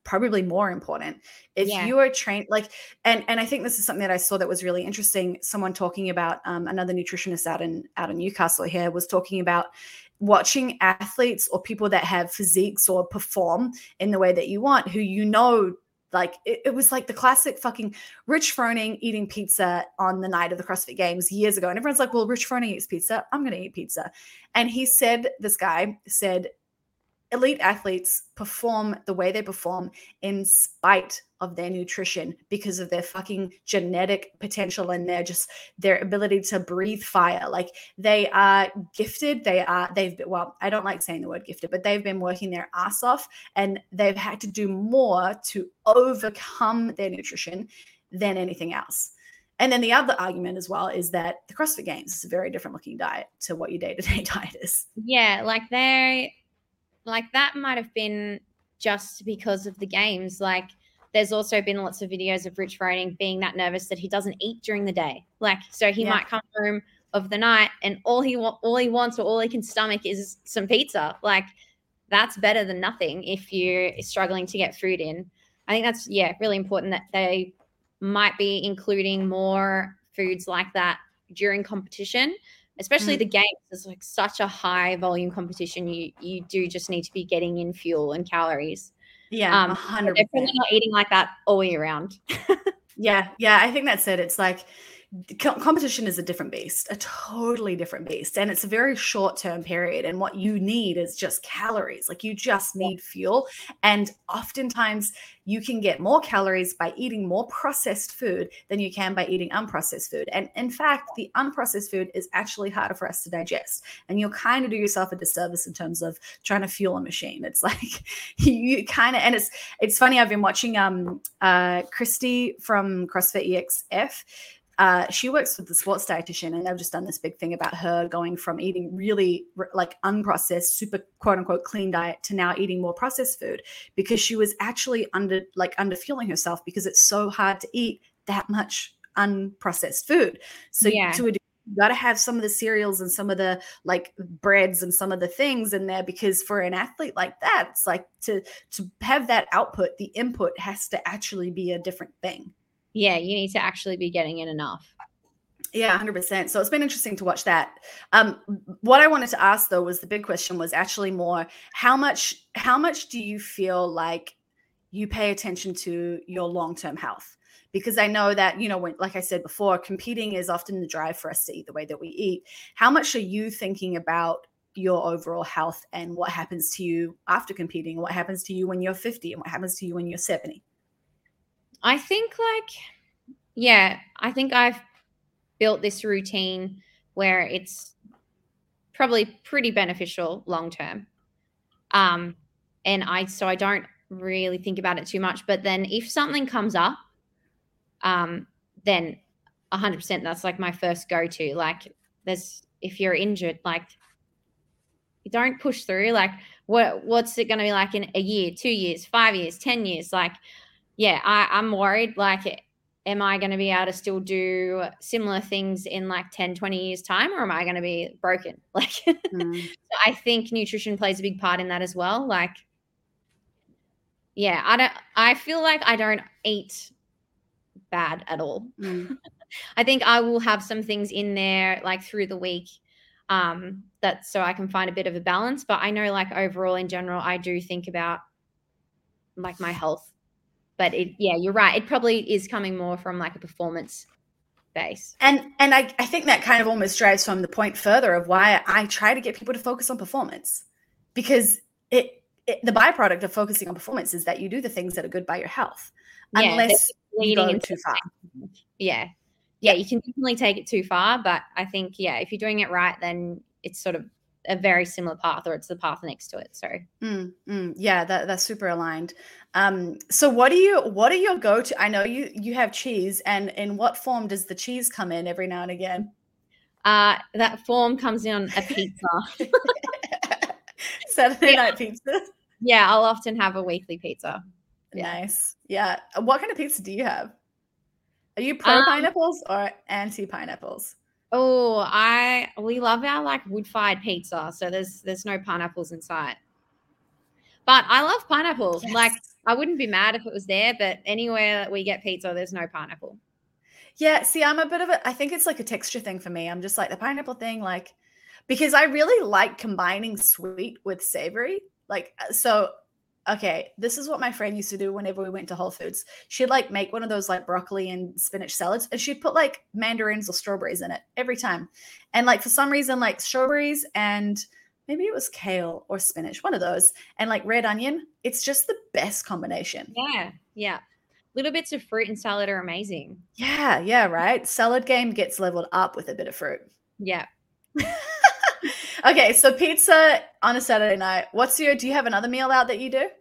probably more important. If Yeah. you are trained, like, and I think this is something that I saw that was really interesting. Someone talking about another nutritionist out in Newcastle here was talking about watching athletes or people that have physiques or perform in the way that you want, who like it was like the classic fucking Rich Froning eating pizza on the night of the CrossFit Games years ago. And everyone's like, well, Rich Froning eats pizza. I'm going to eat pizza. And this guy said, elite athletes perform the way they perform in spite of their nutrition because of their fucking genetic potential and their ability to breathe fire. Like, they are gifted. Well, I don't like saying the word gifted, but they've been working their ass off and they've had to do more to overcome their nutrition than anything else. And then the other argument as well is that the CrossFit Games is a very different looking diet to what your day-to-day diet is. Yeah, like that might have been just because of the games. Like, there's also been lots of videos of Rich Froning being that nervous that he doesn't eat during the day. Like, so he might come home of the night and all he wants or all he can stomach is some pizza. Like, that's better than nothing if you're struggling to get food in. I think that's, really important that they might be including more foods like that during competition. Especially the games is like such a high volume competition. You do just need to be getting in fuel and calories. Yeah, 100%. They're probably not eating like that all year round. Yeah, I think that's it. It's like competition is a different beast, a totally different beast. And it's a very short-term period. And what you need is just calories. Like, you just need fuel. And oftentimes you can get more calories by eating more processed food than you can by eating unprocessed food. And in fact, the unprocessed food is actually harder for us to digest. And you'll kind of do yourself a disservice in terms of trying to fuel a machine. It's like you kind of, and it's funny. I've been watching Christy from CrossFit EXF. She works with the sports dietitian, and they've just done this big thing about her going from eating really like unprocessed, super quote unquote clean diet to now eating more processed food, because she was actually under fueling herself because it's so hard to eat that much unprocessed food. So you got to have some of the cereals and some of the like breads and some of the things in there, because for an athlete like that, it's like to have that output, the input has to actually be a different thing. Yeah, you need to actually be getting in enough. Yeah, 100%. So it's been interesting to watch that. What I wanted to ask, though, was the big question was actually more, how much do you feel like you pay attention to your long-term health? Because I know that, when, like I said before, competing is often the drive for us to eat the way that we eat. How much are you thinking about your overall health and what happens to you after competing, what happens to you when you're 50 and what happens to you when you're 70? I think I think I've built this routine where it's probably pretty beneficial long term. And I don't really think about it too much. But then if something comes up, then 100% that's like my first go-to. Like, if you're injured, like, you don't push through. Like, what's it going to be like in a year, 2 years, 5 years, 10 years? Like, I'm worried, like, am I going to be able to still do similar things in like 10, 20 years time, or am I going to be broken? Like, so I think nutrition plays a big part in that as well. Like, I feel like I don't eat bad at all. I think I will have some things in there like through the week, that so I can find a bit of a balance. But I know, like, overall in general, I do think about like my health. But you're right. It probably is coming more from like a performance base. And I think that kind of almost drives from the point further of why I try to get people to focus on performance, because the byproduct of focusing on performance is that you do the things that are good by your health, unless you go too far. Yeah, you can definitely take it too far. But I think, if you're doing it right, then it's sort of a very similar path, or it's the path next to it. So that's super aligned. So what are your go-to? I know you have cheese, and in what form does the cheese come in every now and again? That form comes in on a pizza. Saturday night pizza. Yeah, I'll often have a weekly pizza. Nice. Yeah. What kind of pizza do you have? Are you pro pineapples or anti pineapples? Oh, we love our like wood-fired pizza, so there's no pineapples inside. But I love pineapples. Yes. Like, I wouldn't be mad if it was there, but anywhere that we get pizza, there's no pineapple. Yeah, see, I'm a bit of I think it's like a texture thing for me. I'm just like the pineapple thing, like, because I really like combining sweet with savory. Like, so, okay, this is what my friend used to do whenever we went to Whole Foods. She'd like make one of those like broccoli and spinach salads, and she'd put like mandarins or strawberries in it every time. And like for some reason, like strawberries and maybe it was kale or spinach, one of those, and like red onion. It's just the best combination. Yeah, yeah. Little bits of fruit and salad are amazing. Yeah, yeah, right. Salad game gets leveled up with a bit of fruit. Yeah. Okay, so pizza on a Saturday night. Do you have another meal out that you do?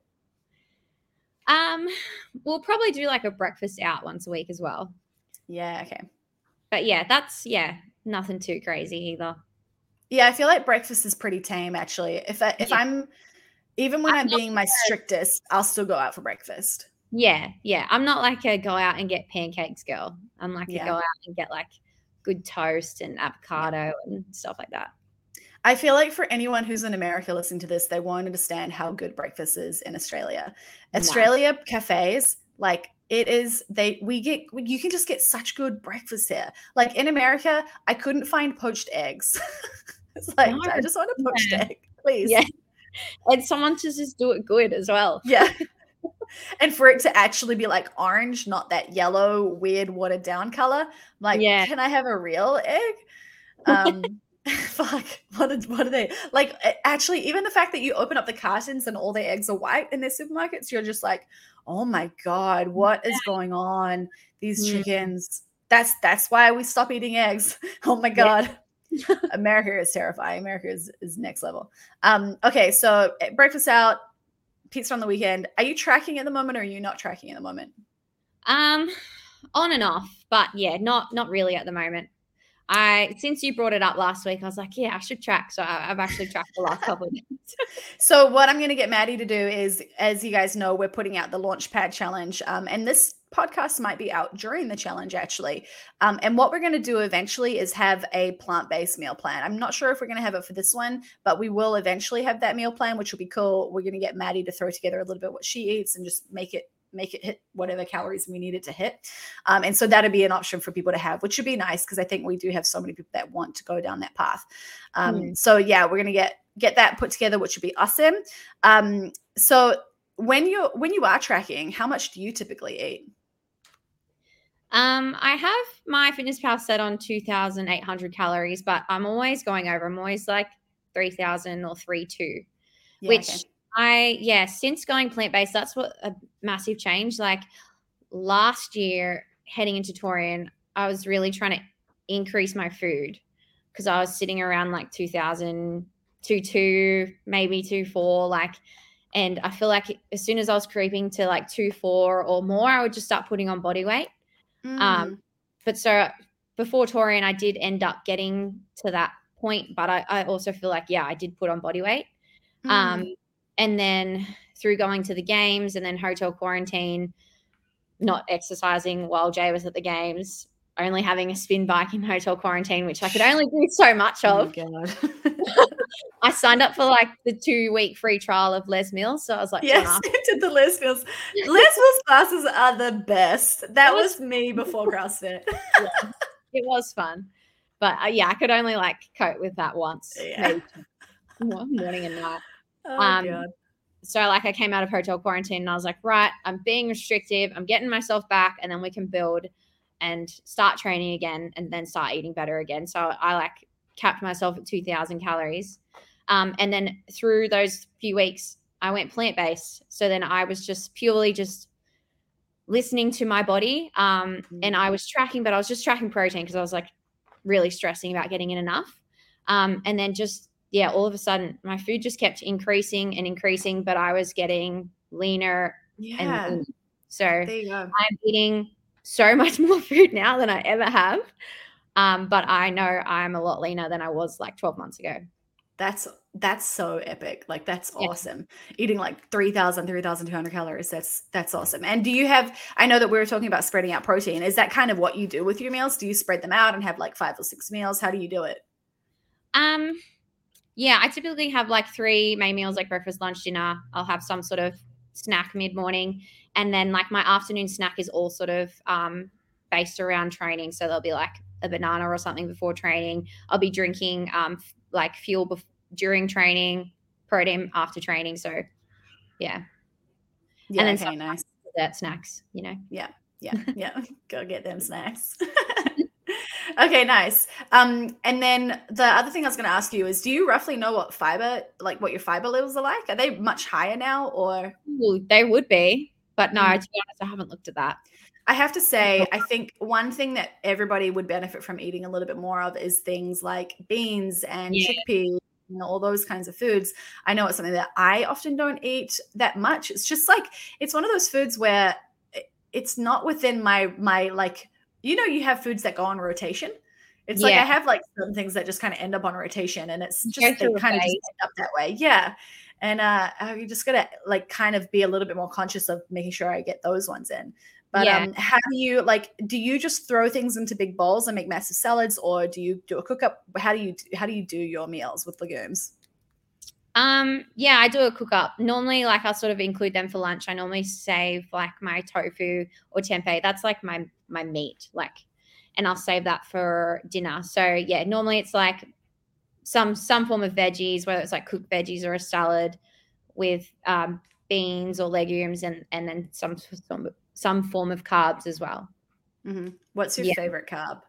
We'll probably do like a breakfast out once a week as well. Yeah, okay. But yeah, nothing too crazy either. Yeah, I feel like breakfast is pretty tame actually. If I'm even when I'm being my strictest, I'll still go out for breakfast. Yeah, yeah. I'm not like a go out and get pancakes girl. I'm like a go out and get like good toast and avocado and stuff like that. I feel like for anyone who's in America listening to this, they won't understand how good breakfast is in Australia. Australia cafes, like it is, you can just get such good breakfast here. Like in America, I couldn't find poached eggs. It's like, I just want a poached egg, please. Yeah. And someone to just do it good as well. Yeah. And for it to actually be like orange, not that yellow, weird, watered down color. Like, can I have a real egg? Fuck, what are they like? Actually, even the fact that you open up the cartons and all the eggs are white in their supermarkets, you're just like, oh my God, what is going on? These chickens. That's why we stop eating eggs. Oh my God. America is terrifying. America is next level. Okay, so breakfast out, pizza on the weekend. Are you tracking at the moment or are you not tracking at the moment? On and off, but yeah, not really at the moment. Since you brought it up last week, I was like, yeah, I should track. So I've actually tracked the last couple of days. So what I'm going to get Maddie to do is, as you guys know, we're putting out the Launchpad Challenge. And this podcast might be out during the challenge, actually. And what we're going to do eventually is have a plant-based meal plan. I'm not sure if we're going to have it for this one, but we will eventually have that meal plan, which will be cool. We're going to get Maddie to throw together a little bit what she eats and just make it hit whatever calories we need it to hit. And so that'd be an option for people to have, which would be nice because I think we do have so many people that want to go down that path. So yeah, we're going to get that put together, which would be awesome. So when you are tracking, how much do you typically eat? I have my FitnessPal set on 2,800 calories, but I'm always going over. I'm always like 3,000 or 3,200, which since going plant-based, that's what a massive change. Like last year heading into Torian, I was really trying to increase my food because I was sitting around like 2,000, 2,200, maybe 2,400, like, and I feel like as soon as I was creeping to like 2,400 or more, I would just start putting on body weight. But so before Torian, I did end up getting to that point, but I also feel like, I did put on body weight. And then through going to the games and then hotel quarantine, not exercising while Jay was at the games, only having a spin bike in hotel quarantine, which I could only do so much of. Oh my God. I signed up for like the 2-week free trial of Les Mills. So I was like, yes, I did the Les Mills. Les Mills classes are the best. That was me before CrossFit. It was fun. But I could only like cope with that once. Maybe morning and night. Oh God. So like I came out of hotel quarantine and I was like, right, I'm being restrictive. I'm getting myself back and then we can build and start training again and then start eating better again. So I like capped myself at 2,000 calories. And then through those few weeks, I went plant-based. So then I was just purely just listening to my body. And I was tracking, but I was just tracking protein because I was like really stressing about getting in enough. And then just, all of a sudden my food just kept increasing and increasing, but I was getting leaner. And leaner. So I'm eating so much more food now than I ever have. But I know I'm a lot leaner than I was like 12 months ago. That's so epic. Like that's awesome. Eating like 3,000, 3,200 calories. That's awesome. And do you have, I know that we were talking about spreading out protein. Is that kind of what you do with your meals? Do you spread them out and have like 5 or 6 meals? How do you do it? I typically have like 3 main meals, like breakfast, lunch, dinner. I'll have some sort of snack mid-morning, and then like my afternoon snack is all sort of based around training. So there'll be like a banana or something before training. I'll be drinking like fuel during training, protein after training. So yeah. Yeah. And then okay. Nice. Dessert snacks, you know. Yeah. Go get them snacks. Okay, nice. And then the other thing I was going to ask you is, do you roughly know what your fiber levels are like? Are they much higher now, or? Ooh, they would be, but no, to be honest, I haven't looked at that. I have to say, I think one thing that everybody would benefit from eating a little bit more of is things like beans and chickpeas, all those kinds of foods. I know it's something that I often don't eat that much. It's just like, it's one of those foods where it's not within my like, you have foods that go on rotation. It's like I have like some things that just kind of end up on rotation, and it's just they kind of just end up that way. Yeah. And you just gotta like kind of be a little bit more conscious of making sure I get those ones in. But how do you just throw things into big bowls and make massive salads, or do you do a cook up? How do you do your meals with legumes? Yeah, I do a cook up. Normally, like I'll sort of include them for lunch. I normally save like my tofu or tempeh. That's like my meat, like, and I'll save that for dinner. So yeah, normally it's like some form of veggies, whether it's like cooked veggies or a salad with beans or legumes, and then some form of carbs as well. Mm-hmm. What's your favorite carb?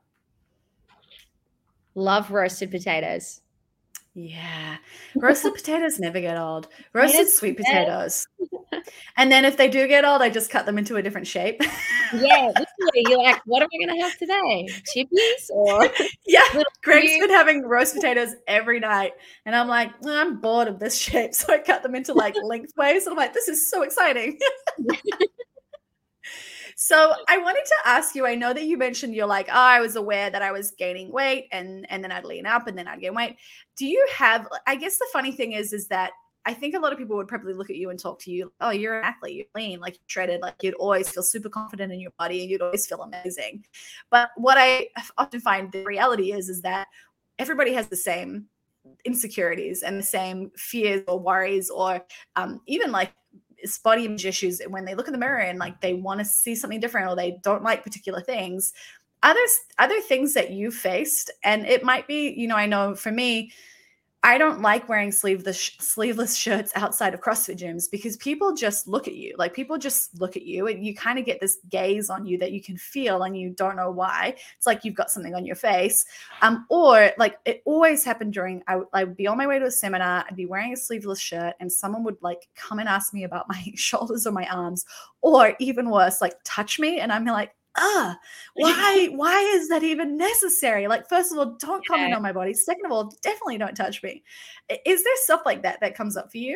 Love roasted potatoes. Yeah. Roasted potatoes never get old. Roasted sweet potatoes. And then if they do get old, I just cut them into a different shape. Yeah. Literally, you're like, what am I going to have today? Chippies? Or yeah. Greg's been having roast potatoes every night. And I'm like, I'm bored of this shape. So I cut them into like lengthways. And I'm like, this is so exciting. So I wanted to ask you, I know that you mentioned you're like, I was aware that I was gaining weight and then I'd lean up and then I'd gain weight. Do you have, I guess the funny thing is that I think a lot of people would probably look at you and talk to you, oh, you're an athlete, you're lean, like you're shredded, like you'd always feel super confident in your body and you'd always feel amazing. But what I often find the reality is that everybody has the same insecurities and the same fears or worries or even like body image issues when they look in the mirror and like they want to see something different or they don't like particular things. Are there things that you faced? And it might be, I know for me, I don't like wearing sleeveless shirts outside of CrossFit gyms because people just look at you. Like people just look at you and you kind of get this gaze on you that you can feel and you don't know why. It's like you've got something on your face. Or like it always happened I would be on my way to a seminar, I'd be wearing a sleeveless shirt and someone would like come and ask me about my shoulders or my arms, or even worse, like touch me. And I'm like, why is that even necessary? Like, first of all, don't comment on my body. Second of all, definitely don't touch me. Is there stuff like that comes up for you?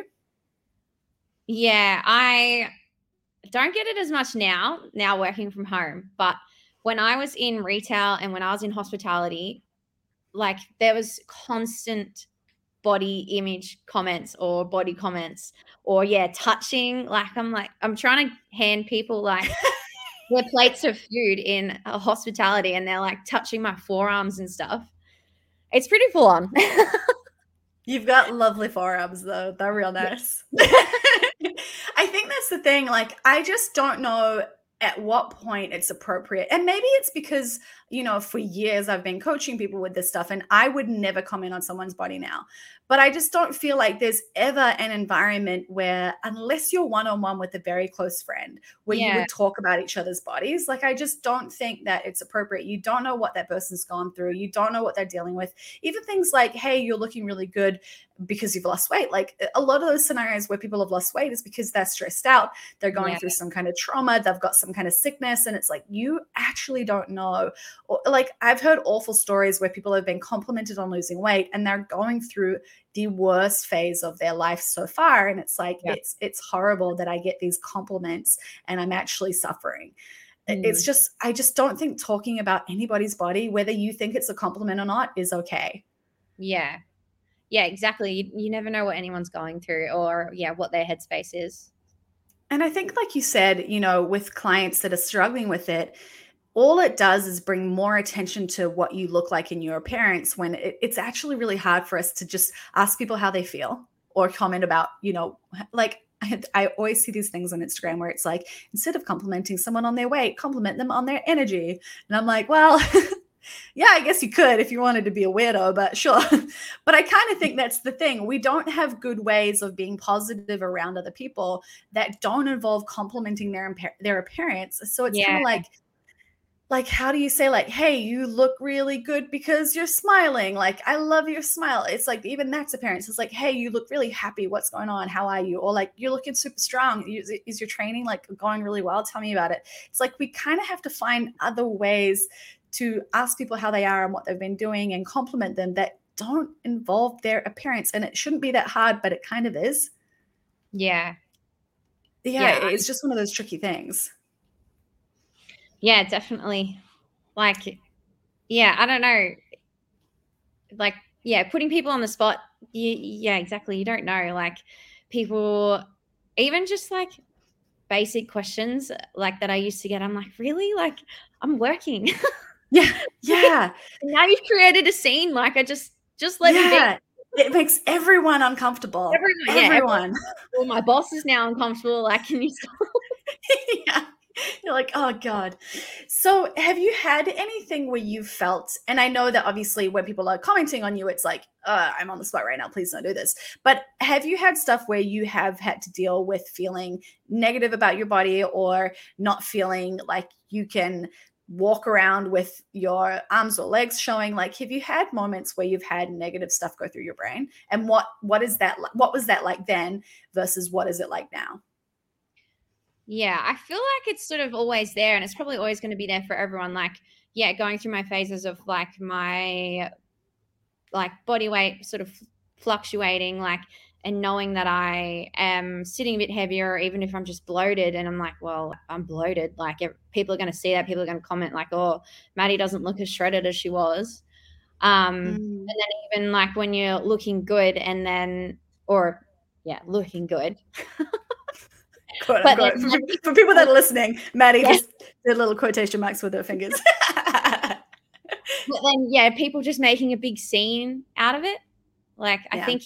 Yeah, I don't get it as much now working from home. But when I was in retail and when I was in hospitality, like there was constant body image comments or body comments or touching. Like I'm trying to hand people like their plates of food in a hospitality and they're like touching my forearms and stuff. It's pretty full on. You've got lovely forearms though. They're real nice. I think that's the thing. Like, I just don't know at what point it's appropriate. And maybe it's because, for years I've been coaching people with this stuff and I would never comment on someone's body now. But I just don't feel like there's ever an environment where, unless you're one-on-one with a very close friend, where you would talk about each other's bodies, like I just don't think that it's appropriate. You don't know what that person's gone through. You don't know what they're dealing with. Even things like, hey, you're looking really good because you've lost weight. Like a lot of those scenarios where people have lost weight is because they're stressed out. They're going through some kind of trauma. They've got some kind of sickness. And it's like, you actually don't know. Or, like I've heard awful stories where people have been complimented on losing weight and they're going through the worst phase of their life so far. And it's like, it's horrible that I get these compliments and I'm actually suffering. It's just, I just don't think talking about anybody's body, whether you think it's a compliment or not, is okay. Yeah. Yeah, exactly. You never know what anyone's going through or what their headspace is. And I think, like you said, with clients that are struggling with it, all it does is bring more attention to what you look like in your appearance when it's actually really hard for us to just ask people how they feel or comment about, like I always see these things on Instagram where it's like, instead of complimenting someone on their weight, compliment them on their energy. And I'm like, well, yeah, I guess you could if you wanted to be a weirdo, but sure. But I kind of think that's the thing. We don't have good ways of being positive around other people that don't involve complimenting their appearance. So it's kind Yeah. of like how do you say, like, hey, you look really good because you're smiling, like, I love your smile. It's like, even that's appearance. It's like, hey, you look really happy, what's going on, how are you? Or like, you're looking super strong, is your training like going really well, tell me about it. It's like we kind of have to find other ways to ask people how they are and what they've been doing and compliment them that don't involve their appearance. And it shouldn't be that hard, but it kind of is. Yeah. It's just one of those tricky things. Yeah, definitely. Like, yeah, I don't know. Like, yeah, putting people on the spot. Yeah, exactly. You don't know. Like, people, even just like basic questions like that I used to get. I'm like, really? Like, I'm working. Yeah. Now you've created a scene. Like, I just let me be. It makes everyone uncomfortable. Everyone. Well, my boss is now uncomfortable. Like, can you stop? Yeah. You're like, oh God. So have you had anything where you felt, and I know that obviously when people are commenting on you, it's like, I'm on the spot right now, please don't do this. But have you had stuff where you have had to deal with feeling negative about your body or not feeling like you can walk around with your arms or legs showing? Like, have you had moments where you've had negative stuff go through your brain? And what is that like? What was that like then versus what is it like now? Yeah, I feel like it's sort of always there, and it's probably always going to be there for everyone. Like, yeah, going through my phases of like my like body weight sort of fluctuating, like, and knowing that I am sitting a bit heavier, even if I'm just bloated, and I'm like, well, I'm bloated. Like, people are going to see that. People are going to comment like, oh, Maddie doesn't look as shredded as she was. And then even like when you're looking good, and then looking good. Quote, unquote. For people that are listening, Maddie just did little quotation marks with her fingers. But then, yeah, people just making a big scene out of it. Like, I think,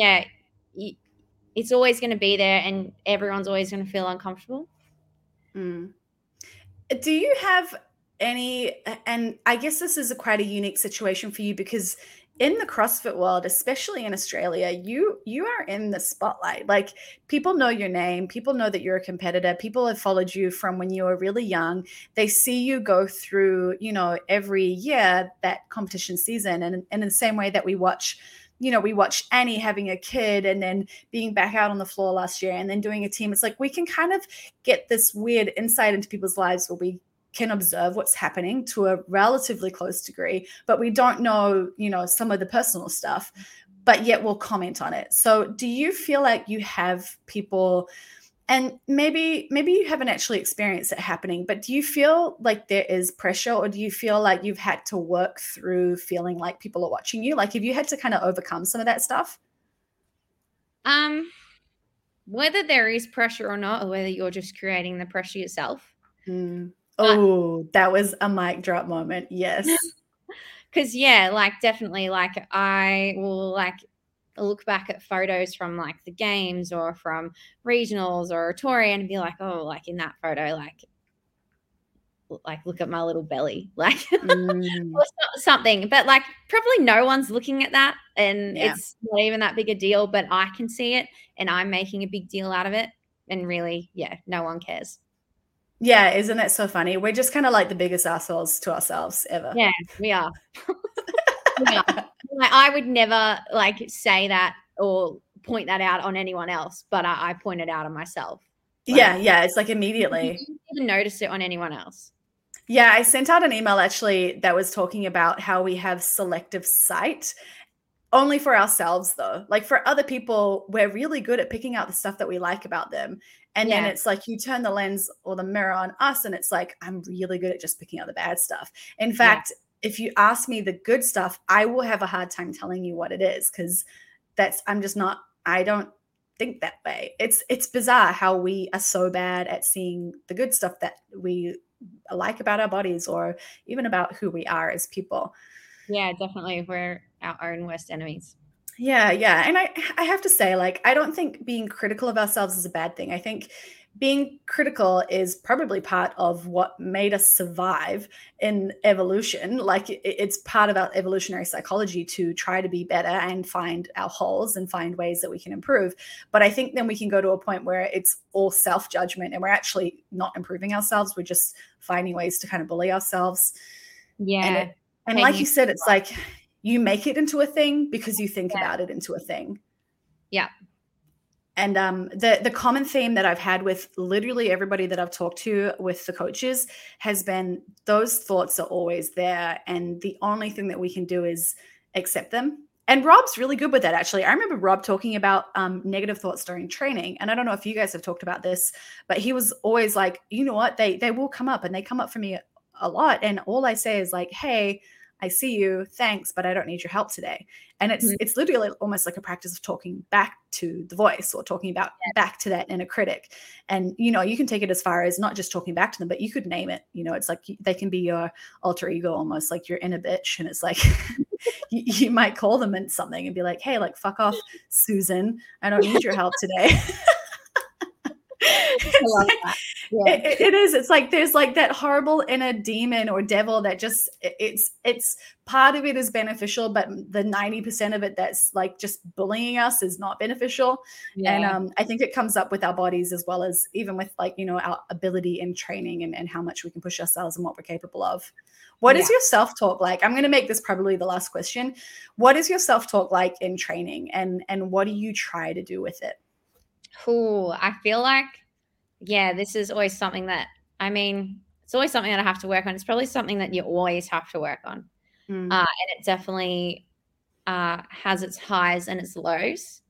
it's always going to be there, and everyone's always going to feel uncomfortable. Do you have any, and I guess this is quite a unique situation for you because in the CrossFit world, especially in Australia, you are in the spotlight. Like, people know your name, people know that you're a competitor, people have followed you from when you were really young. They see you go through, every year that competition season, and in the same way that we watch Annie having a kid and then being back out on the floor last year and then doing a team. It's like we can kind of get this weird insight into people's lives where we can observe what's happening to a relatively close degree, but we don't know, some of the personal stuff, but yet we'll comment on it. So do you feel like you have people, and maybe you haven't actually experienced it happening, but do you feel like there is pressure, or do you feel like you've had to work through feeling like people are watching you? Like, have you had to kind of overcome some of that stuff? Whether there is pressure or not, or whether you're just creating the pressure yourself. Oh, that was a mic drop moment. Yes. Because, yeah, like, definitely, like, I will, like, look back at photos from, like, the games or from regionals or a Tory and be like, oh, like, in that photo, like look at my little belly, like, or something. But, like, probably no one's looking at that, and it's not even that big a deal, but I can see it, and I'm making a big deal out of it, and really, no one cares. Yeah, isn't it so funny? We're just kind of like the biggest assholes to ourselves ever. Yeah, we are. Like, I would never, like, say that or point that out on anyone else, but I point it out on myself. Like, yeah, it's like immediately. You didn't notice it on anyone else. Yeah, I sent out an email actually that was talking about how we have selective sight. Only for ourselves, though. Like, for other people, we're really good at picking out the stuff that we like about them. And then it's like you turn the lens or the mirror on us, and it's like, I'm really good at just picking out the bad stuff. In fact, if you ask me the good stuff, I will have a hard time telling you what it is, because I don't think that way. It's bizarre how we are so bad at seeing the good stuff that we like about our bodies, or even about who we are as people. Yeah, definitely. We're our own worst enemies. Yeah. And I have to say, like, I don't think being critical of ourselves is a bad thing. I think being critical is probably part of what made us survive in evolution. Like, it's part of our evolutionary psychology to try to be better and find our holes and find ways that we can improve. But I think then we can go to a point where it's all self-judgment and we're actually not improving ourselves. We're just finding ways to kind of bully ourselves. And Yeah. and like Taking you said, it's like you make it into a thing because you think Yeah. about it into a thing. Yeah. And the common theme that I've had with literally everybody that I've talked to with the coaches has been those thoughts are always there, and the only thing that we can do is accept them. And Rob's really good with that, actually. I remember Rob talking about negative thoughts during training, and I don't know if you guys have talked about this, but he was always like, you know what, they will come up, and they come up for me a lot, and all I say is like, hey, I see you, thanks, but I don't need your help today. And Mhm. it's literally almost like a practice of talking back to the voice or talking about back to that inner critic. And you can take it as far as not just talking back to them, but you could name it. It's like they can be your alter ego, almost like your inner bitch. And it's like you might call them in something and be like, hey, like, fuck off, Susan, I don't need your help today. I love that. Yeah. It is. It's like there's like that horrible inner demon or devil that just it's part of it is beneficial, but the 90% of it that's like just bullying us is not beneficial. And Yeah. I think it comes up with our bodies as well as even with like our ability in training and how much we can push ourselves and what we're capable of. What is Yeah. your self-talk like? I'm going to make this probably the last question. What is your self-talk like in training, and what do you try to do with it? Cool. I feel like, yeah, this is always something that, I mean, it's always something that I have to work on. It's probably something that you always have to work on. Mm. And it definitely has its highs and its lows.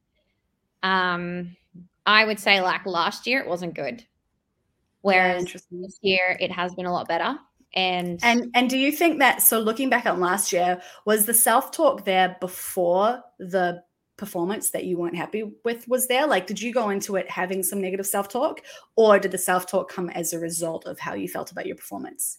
I would say like last year it wasn't good, Yeah, whereas interesting. this year it has been a lot better. And And do you think that, so looking back on last year, was the self-talk there before the performance that you weren't happy with was there? Like, did you go into it having some negative self-talk, or did the self-talk come as a result of how you felt about your performance?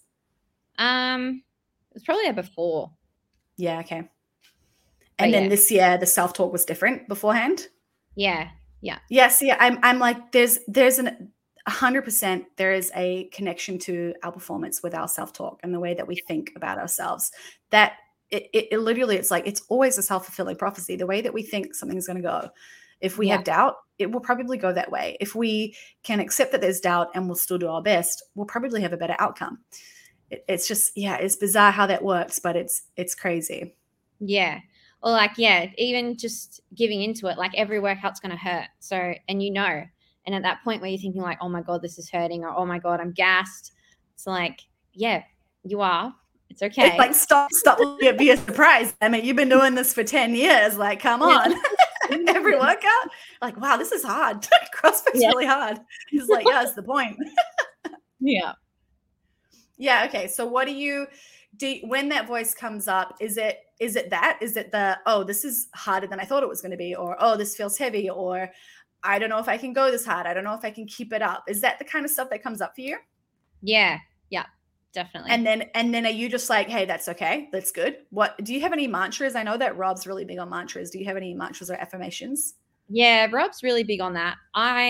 it was probably there before, Yeah, okay. but And then yeah, this year the self-talk was different beforehand? yeah, yeah, Yes, yeah, I'm like there's an 100% there is a connection to our performance with our self-talk and the way that we think about ourselves. That it literally, it's like it's always a self-fulfilling prophecy. The way that we think something's going to go. If we yeah, have doubt, it will probably go that way. If we can accept that there's doubt and we'll still do our best, we'll probably have a better outcome. It's just, yeah, it's bizarre how that works, but it's crazy. yeah. Or like, yeah, even just giving into it, like every workout's going to hurt. So, and and at that point where you're thinking like, oh my God, this is hurting, or oh my God, I'm gassed. It's like, yeah, you are. It's It's okay. like, stop, be a surprise. I mean, you've been doing this for 10 years. Like, come Yeah. on. Every workout, like, wow, this is hard. CrossFit's Yeah. really hard. It's like, yeah, that's the point. Yeah. Yeah. Okay. So what do when that voice comes up, is it the, oh, this is harder than I thought it was going to be, or, oh, this feels heavy, or I don't know if I can go this hard. I don't know if I can keep it up. Is that the kind of stuff that comes up for you? Yeah. Yeah. Definitely. And then are you just like, hey, that's okay, that's good? What do you have any mantras? I know that Rob's really big on mantras. Do you have any mantras or affirmations? Yeah, Rob's really big on that.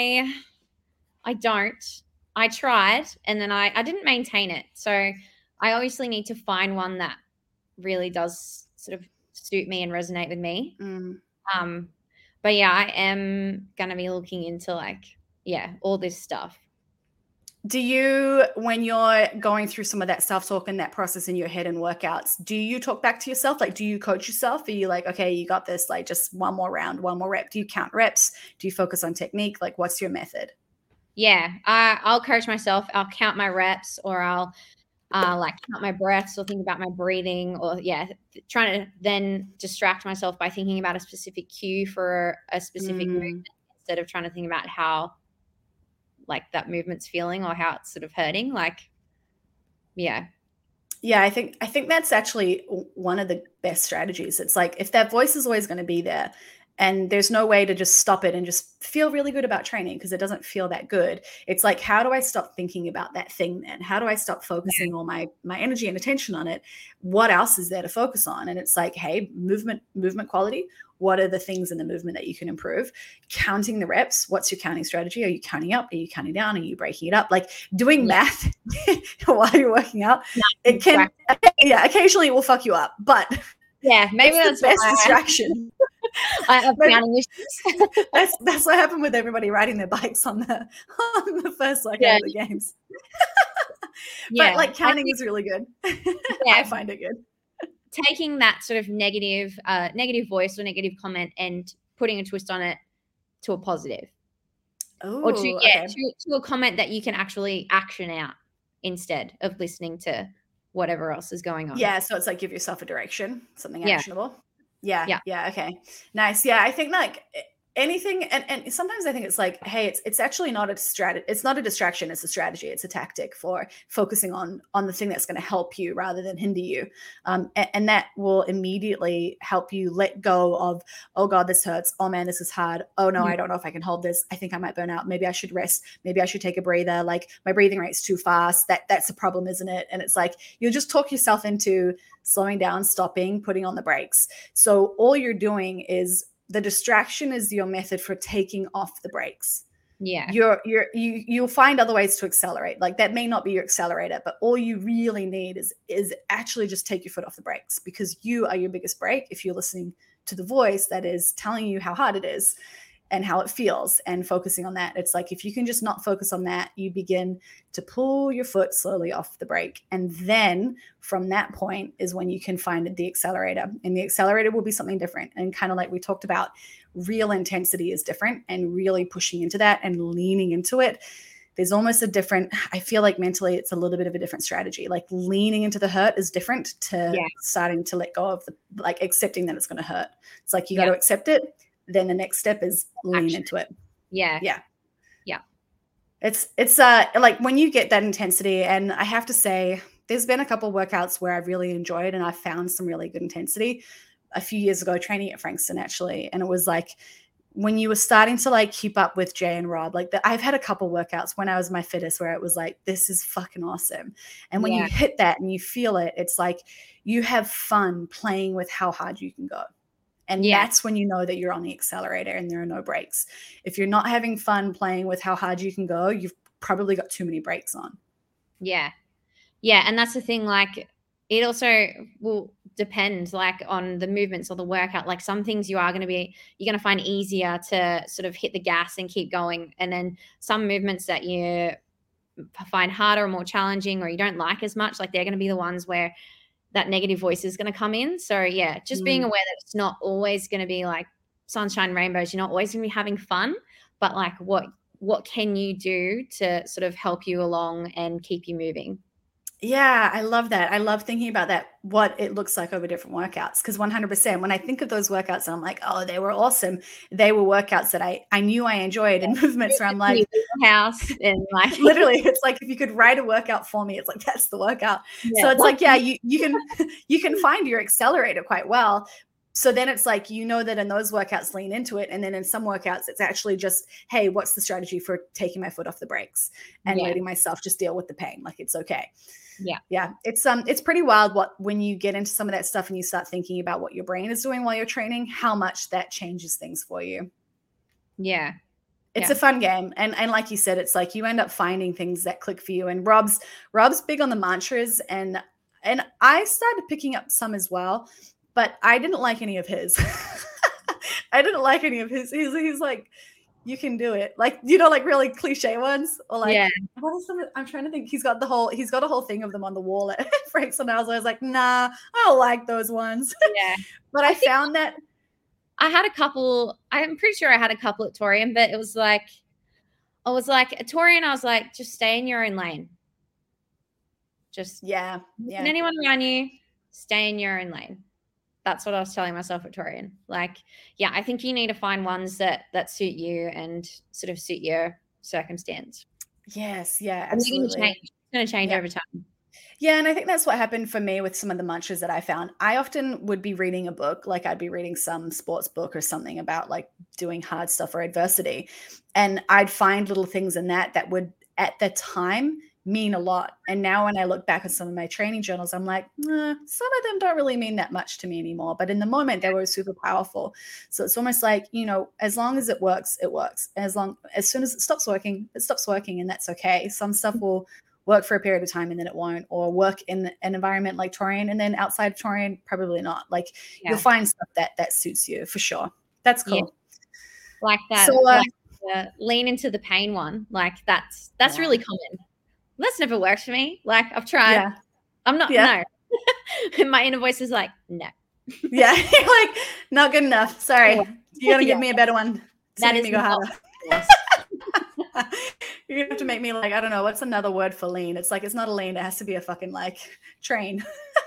I don't. I tried and then I didn't maintain it. So I obviously need to find one that really does sort of suit me and resonate with me. Mm. Um, but yeah, I am gonna be looking into like, yeah, all this stuff. Do you, when you're going through some of that self-talk and that process in your head and workouts, do you talk back to yourself? Like, do you coach yourself? Are you like, okay, you got this, like just one more round, one more rep? Do you count reps? Do you focus on technique? Like, what's your method? Yeah, I'll coach myself. I'll count my reps, or I'll like count my breaths, or think about my breathing, or yeah, trying to then distract myself by thinking about a specific cue for a specific movement instead of trying to think about how like that movement's feeling or how it's sort of hurting. Like, yeah. Yeah, I think that's actually one of the best strategies. It's like if that voice is always going to be there And there's no way to just stop it and just feel really good about training, because it doesn't feel that good. It's like, how do I stop thinking about that thing then? How do I stop focusing all my energy and attention on it? What else is there to focus on? And it's like, hey, movement quality. What are the things in the movement that you can improve? Counting the reps. What's your counting strategy? Are you counting up? Are you counting down? Are you breaking it up? Like doing math while you're working out. It can, occasionally it will fuck you up, but maybe that's the best distraction. I have counting issues. That's what happened with everybody riding their bikes on the first of the games. But like counting is really good. I find it good. Taking that sort of negative voice or negative comment and putting a twist on it to a positive. Ooh, or to a comment that you can actually action out instead of listening to whatever else is going on. Yeah, so it's like give yourself a direction, something actionable. Yeah. Okay. Nice. Yeah, I think like anything, and sometimes I think it's like, hey, it's actually not a strategy. It's not a distraction. It's a strategy. It's a tactic for focusing on the thing that's going to help you rather than hinder you. And that will immediately help you let go of, oh God, this hurts. Oh man, this is hard. Oh no, I don't know if I can hold this. I think I might burn out. Maybe I should rest. Maybe I should take a breather. Like my breathing rate's too fast. That's a problem, isn't it? And it's like, you'll just talk yourself into slowing down, stopping, putting on the brakes. So all you're doing is, the distraction is your method for taking off the brakes. Yeah. You'll find other ways to accelerate. Like that may not be your accelerator, but all you really need is actually just take your foot off the brakes, because you are your biggest brake if you're listening to the voice that is telling you how hard it is and how it feels and focusing on that. It's like, if you can just not focus on that, you begin to pull your foot slowly off the brake. And then from that point is when you can find the accelerator, and the accelerator will be something different. And kind of like we talked about, real intensity is different, and really pushing into that and leaning into it. There's almost a different, I feel like mentally it's a little bit of a different strategy. Like leaning into the hurt is different to starting to let go of like accepting that it's going to hurt. It's like, you got to accept it. Then the next step is lean into it. Yeah. It's like when you get that intensity, and I have to say, there's been a couple of workouts where I've really enjoyed and I found some really good intensity a few years ago, training at Frankston actually. And it was like, when you were starting to like keep up with Jay and Rob, like I've had a couple workouts when I was my fittest where it was like, this is fucking awesome. And when you hit that and you feel it, it's like you have fun playing with how hard you can go. And that's when you know that you're on the accelerator and there are no brakes. If you're not having fun playing with how hard you can go, you've probably got too many brakes on. Yeah. Yeah. And that's the thing, like it also will depend like on the movements or the workout. Like some things you're going to find easier to sort of hit the gas and keep going. And then some movements that you find harder or more challenging or you don't like as much, like they're going to be the ones where that negative voice is going to come in. So yeah, just being aware that it's not always going to be like sunshine and rainbows. You're not always going to be having fun, but like what can you do to sort of help you along and keep you moving? Yeah, I love that. I love thinking about that, what it looks like over different workouts. Because 100%, when I think of those workouts and I'm like, oh, they were awesome. They were workouts that I knew I enjoyed, and movements where I'm like, house and like literally, it's like if you could write a workout for me, it's like that's the workout. So it's like, yeah, you can find your accelerator quite well. So then it's like, you know that in those workouts, lean into it. And then in some workouts, it's actually just, hey, what's the strategy for taking my foot off the brakes and letting myself just deal with the pain? Like, it's okay. Yeah. It's pretty wild when you get into some of that stuff and you start thinking about what your brain is doing while you're training, how much that changes things for you. Yeah. It's a fun game. And like you said, it's like you end up finding things that click for you. And Rob's big on the mantras, and I started picking up some as well, but I didn't like any of his. He's like, you can do it. Like, you know, like really cliche ones, or like, what is some? I'm trying to think. He's got a whole thing of them on the wall at Frank's, and I was like, nah, I don't like those ones. Yeah. But I found that I had a couple. I'm pretty sure I had a couple at Torian, but it was like, I was like at Torian, I was like, just stay in your own lane. Just and anyone around you, stay in your own lane. That's what I was telling myself at Torian. Like, yeah, I think you need to find ones that suit you and sort of suit your circumstance. Yes, yeah, absolutely. It's going to change over time. Yeah, and I think that's what happened for me with some of the munchers that I found. I often would be reading a book, like I'd be reading some sports book or something about like doing hard stuff or adversity. And I'd find little things in that would at the time mean a lot. And now when I look back at some of my training journals, I'm like, some of them don't really mean that much to me anymore. But in the moment, they were super powerful. So it's almost like, as long as it works, it works. As soon as it stops working, and that's okay. Some stuff will work for a period of time and then it won't, or work in an environment like Torian and then outside of Torian, probably not. Like you'll find stuff that suits you for sure. That's cool. Yeah. Like that. So, lean into the pain one. Like that's really common. That's never worked for me. Like I've tried. Yeah. I'm not, no. My inner voice is like, no. Yeah. Like not good enough. Sorry. You got to give me a better one. That is me go harder. You're gonna have to make me like, I don't know, what's another word for lean? It's like, it's not a lean, it has to be a fucking like train.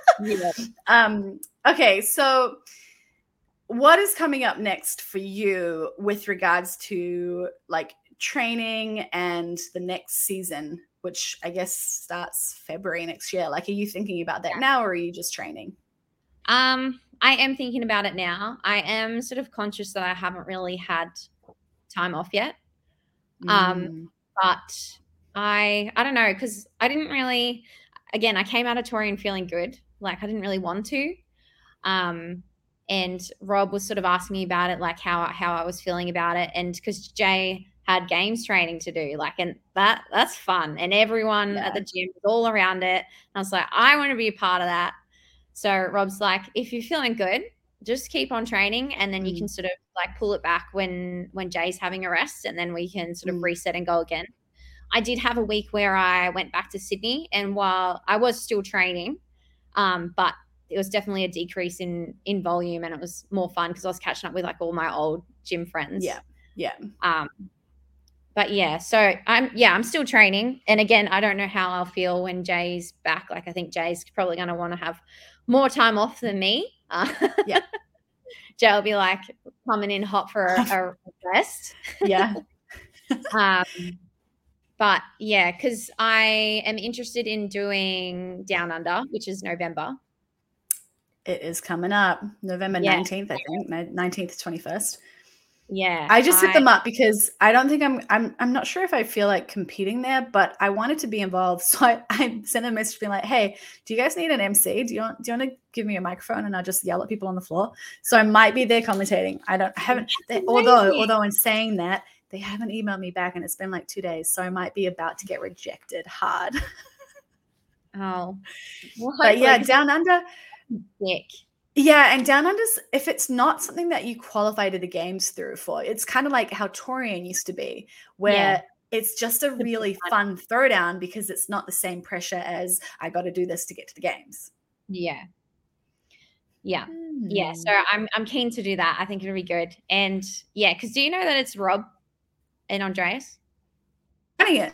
Okay, so what is coming up next for you with regards to like training and the next season, which I guess starts February next year? Like, are you thinking about that now, or are you just training? I am thinking about it now. I am sort of conscious that I haven't really had time off yet. But I don't know, because I didn't really, again, I came out of Torian feeling good. Like I didn't really want to. And Rob was sort of asking me about it, like how I was feeling about it. And because Jay had games training to do, like, and that's fun. And everyone at the gym was all around it. And I was like, I want to be a part of that. So Rob's like, if you're feeling good, just keep on training, and then you can sort of like pull it back when Jay's having a rest, and then we can sort of reset and go again. I did have a week where I went back to Sydney, and while I was still training, but it was definitely a decrease in volume, and it was more fun because I was catching up with like all my old gym friends. Yeah. But yeah, so I'm still training, and again, I don't know how I'll feel when Jay's back. Like I think Jay's probably going to want to have more time off than me. Jay will be like coming in hot for a rest. Yeah. But yeah, because I am interested in doing Down Under, which is November. It is coming up November 19th, I think, 19th, 21st. Yeah. I just hit them up because I don't think I'm not sure if I feel like competing there, but I wanted to be involved. So I sent a message being like, hey, do you guys need an MC? Do you want to give me a microphone and I'll just yell at people on the floor? So I might be there commentating. Although in saying that, they haven't emailed me back and it's been like 2 days. So I might be about to get rejected hard. Oh. Well, but yeah, Down Under. Sick. Yeah, and Down Under's, if it's not something that you qualify to the games through for, it's kind of like how Torian used to be, where it's just a really fun throwdown because it's not the same pressure as I got to do this to get to the games. Yeah. So I'm keen to do that. I think it'll be good. And yeah, because do you know that it's Rob and Andreas? Hang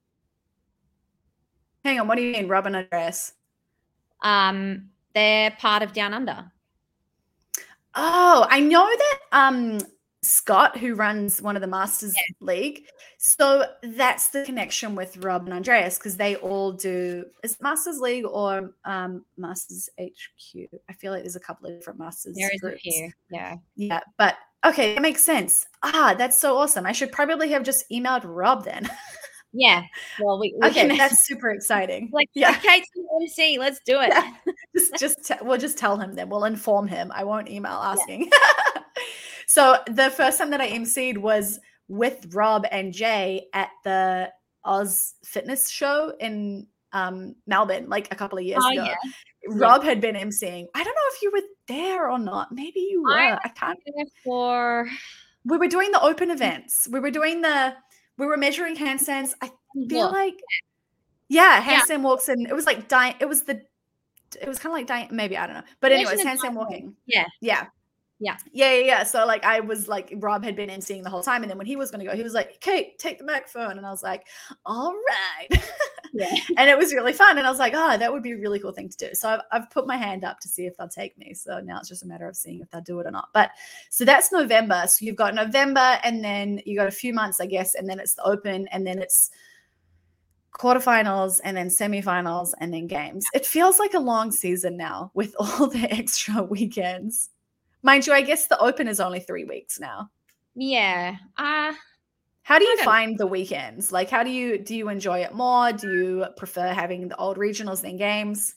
on, what do you mean, Rob and Andreas? They're part of Down Under. Oh, I know that Scott, who runs one of the Masters League, so that's the connection with Rob and Andreas, because they all do, is it Masters League or Masters HQ? I feel like there's a couple of different Masters groups. There is a few, yeah, but okay, that makes sense. That's so awesome. I should probably have just emailed Rob then. Yeah. Well, we okay, that's super exciting. Like, okay, MC, let's do it. Yeah. We'll just tell him then. We'll inform him. I won't email asking. Yeah. So the first time that I MC'd was with Rob and Jay at the Oz Fitness show in Melbourne, like a couple of years ago. Yeah. Rob had been MCing. I don't know if you were there or not. Maybe you were. I can't. We were doing the open events. We were measuring handstands. I feel like, handstand walks, and it was like it was kind of like maybe, I don't know. But anyways, handstand walking. Yeah. So like I was like, Rob had been emceeing the whole time, and then when he was going to go, he was like, Kate, take the microphone, and I was like, all right. Yeah. And it was really fun, and I was like, oh, that would be a really cool thing to do. So I've put my hand up to see if they'll take me. So now it's just a matter of seeing if they'll do it or not. But so that's November. So you've got November, and then you got a few months, I guess, and then it's the open, and then it's quarterfinals and then semifinals and then games. It feels like a long season now with all the extra weekends. Mind you, I guess the Open is only 3 weeks now. Yeah. How do you find the weekends? Like, how do you enjoy it more? Do you prefer having the old regionals than games?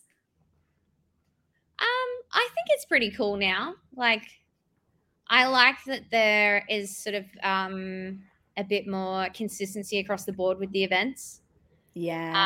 I think it's pretty cool now. Like, I like that there is sort of a bit more consistency across the board with the events. Yeah.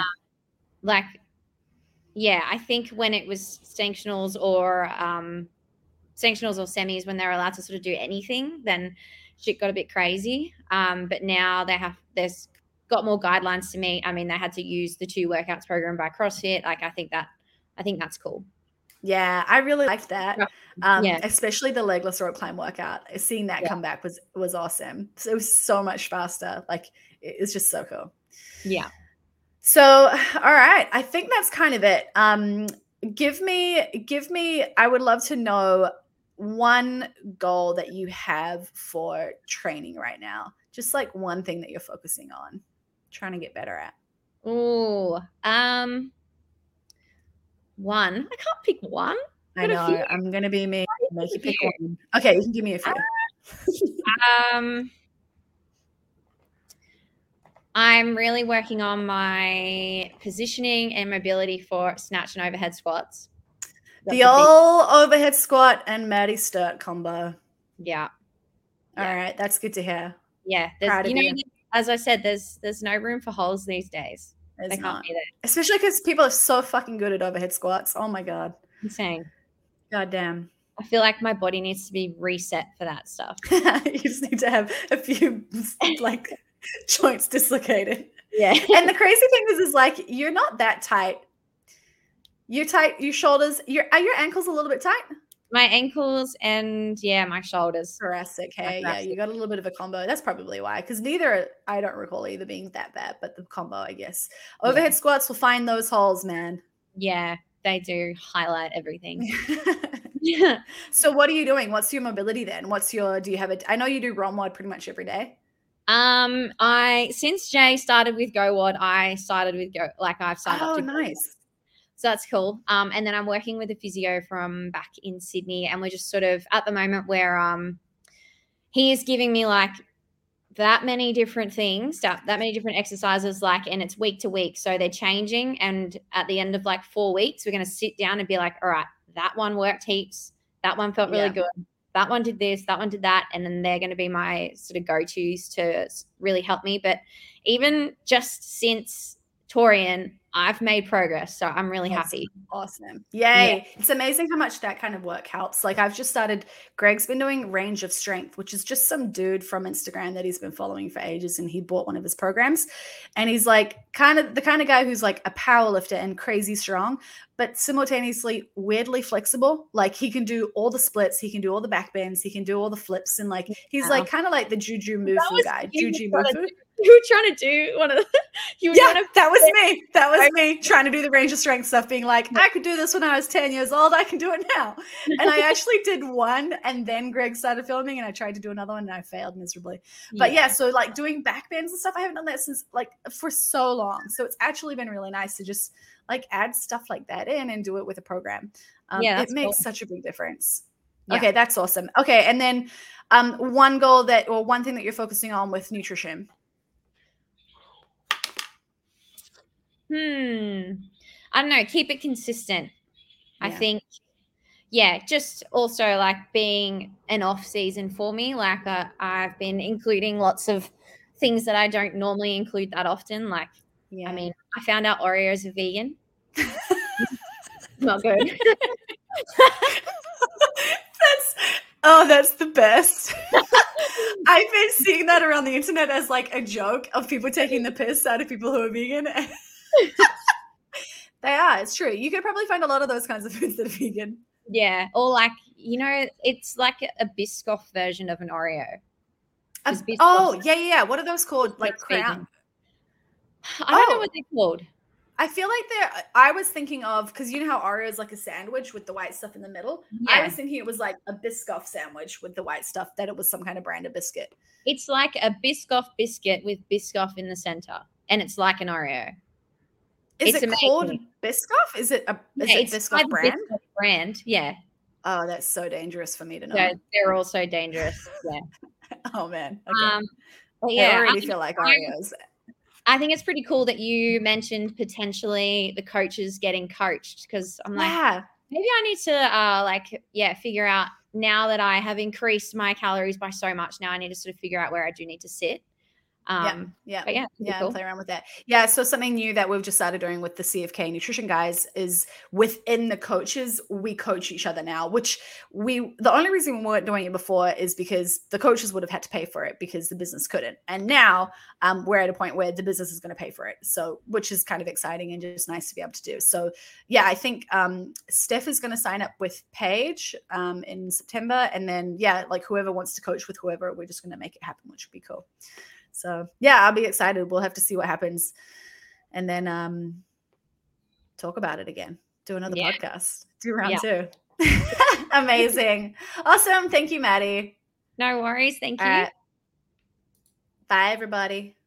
I think when it was sanctionals or semis, when they're allowed to sort of do anything, then shit got a bit crazy. But now there's got more guidelines to meet. I mean, they had to use the 2 workouts program by CrossFit. Like, I think that's cool. Yeah, I really liked that. Especially the legless rope climb workout. Seeing that come back was awesome. So it was so much faster. Like, it's just so cool. Yeah. So, all right. I think that's kind of it. Give me, I would love to know one goal that you have for training right now. Just like one thing that you're focusing on, trying to get better at. Oh, one. I can't pick one. I know. I'm going to be me. Make you pick one. Okay, you can give me a few. I'm really working on my positioning and mobility for snatch and overhead squats. The old overhead squat and Maddie Sturt combo. Yeah. All right. That's good to hear. Yeah. As I said, there's no room for holes these days. They can't be there. Especially because people are so fucking good at overhead squats. Oh my God. Insane. God damn. I feel like my body needs to be reset for that stuff. You just need to have a few like joints dislocated. Yeah. And the crazy thing is like you're not that tight. You're tight, your shoulders, are your ankles a little bit tight? My ankles and my shoulders. Thoracic, hey. Yeah, you got a little bit of a combo. That's probably why. Because I don't recall either being that bad, but the combo, I guess. Overhead squats will find those holes, man. Yeah, they do highlight everything. Yeah. So what are you doing? What's your mobility then? I know you do ROMWOD pretty much every day. Since Jay started with GoWOD, I've signed up to nice. So that's cool. And then I'm working with a physio from back in Sydney, and we're just sort of at the moment where he is giving me like that many different things, that many different exercises, like, and it's week to week. So they're changing. And at the end of like 4 weeks, we're going to sit down and be like, all right, that one worked heaps. That one felt really good. That one did this, that one did that. And then they're going to be my sort of go-tos to really help me. But even just since Torian, I've made progress. So I'm really happy. Awesome. Yay. Yeah. It's amazing how much that kind of work helps. Like I've just started, Greg's been doing Range of Strength, which is just some dude from Instagram that he's been following for ages. And he bought one of his programs. And he's like the kind of guy who's like a power lifter and crazy strong, but simultaneously weirdly flexible. Like he can do all the splits. He can do all the back bends. He can do all the flips. And like, he's like kind of like the Juju Mufu guy. Juju Mufu. You were trying to do one of the that was me. That was me trying to do the Range of Strength stuff, being like, I could do this when I was 10 years old. I can do it now. And I actually did one, and then Greg started filming, and I tried to do another one, and I failed miserably. But so like doing back bends and stuff, I haven't done that since like for so long. So it's actually been really nice to just like add stuff like that in and do it with a program. It makes such a big difference. Yeah. Okay, that's awesome. Okay, and then one thing that you're focusing on with nutrition. I don't know. Keep it consistent. Yeah. I think, just also like being an off season for me. Like I've been including lots of things that I don't normally include that often. Like, I mean, I found out Oreos are vegan. Not good. That's the best. I've been seeing that around the internet as like a joke of people taking the piss out of people who are vegan. They are. It's true. You could probably find a lot of those kinds of foods that are vegan. Yeah. Or like, it's like a Biscoff version of an Oreo. Yeah. What are those called? Like Crown? I don't know what they're called. I feel like I was thinking of, because you know how Oreo is like a sandwich with the white stuff in the middle? Yeah. I was thinking it was like a Biscoff sandwich with the white stuff, that it was some kind of brand of biscuit. It's like a Biscoff biscuit with Biscoff in the center, and it's like an Oreo. Is It's it called amazing. Biscoff? Is it It's by Biscoff the brand? Biscoff brand. Yeah. Oh, that's so dangerous for me to So know. they're also dangerous. Yeah. Oh man. Okay. But I yeah, already feel like Oreos. I think it's pretty cool that you mentioned potentially the coaches getting coached, because I'm like, Yeah. maybe I need to figure out, now that I have increased my calories by so much, now I need to sort of figure out where I do need to sit. Yeah. But yeah, and play around with that. Yeah, so something new that we've just started doing with the CFK Nutrition guys is within the coaches, we coach each other now, which the only reason we weren't doing it before is because the coaches would have had to pay for it because the business couldn't. And now we're at a point where the business is going to pay for it. So, which is kind of exciting and just nice to be able to do. So yeah, I think Steph is going to sign up with Paige in September. And then, yeah, like whoever wants to coach with whoever, we're just going to make it happen, which would be cool. So yeah, I'll be excited. We'll have to see what happens, and then talk about it again. Do another podcast. Do round 2. Amazing, awesome. Thank you, Maddie. No worries. Thank you. Bye, everybody.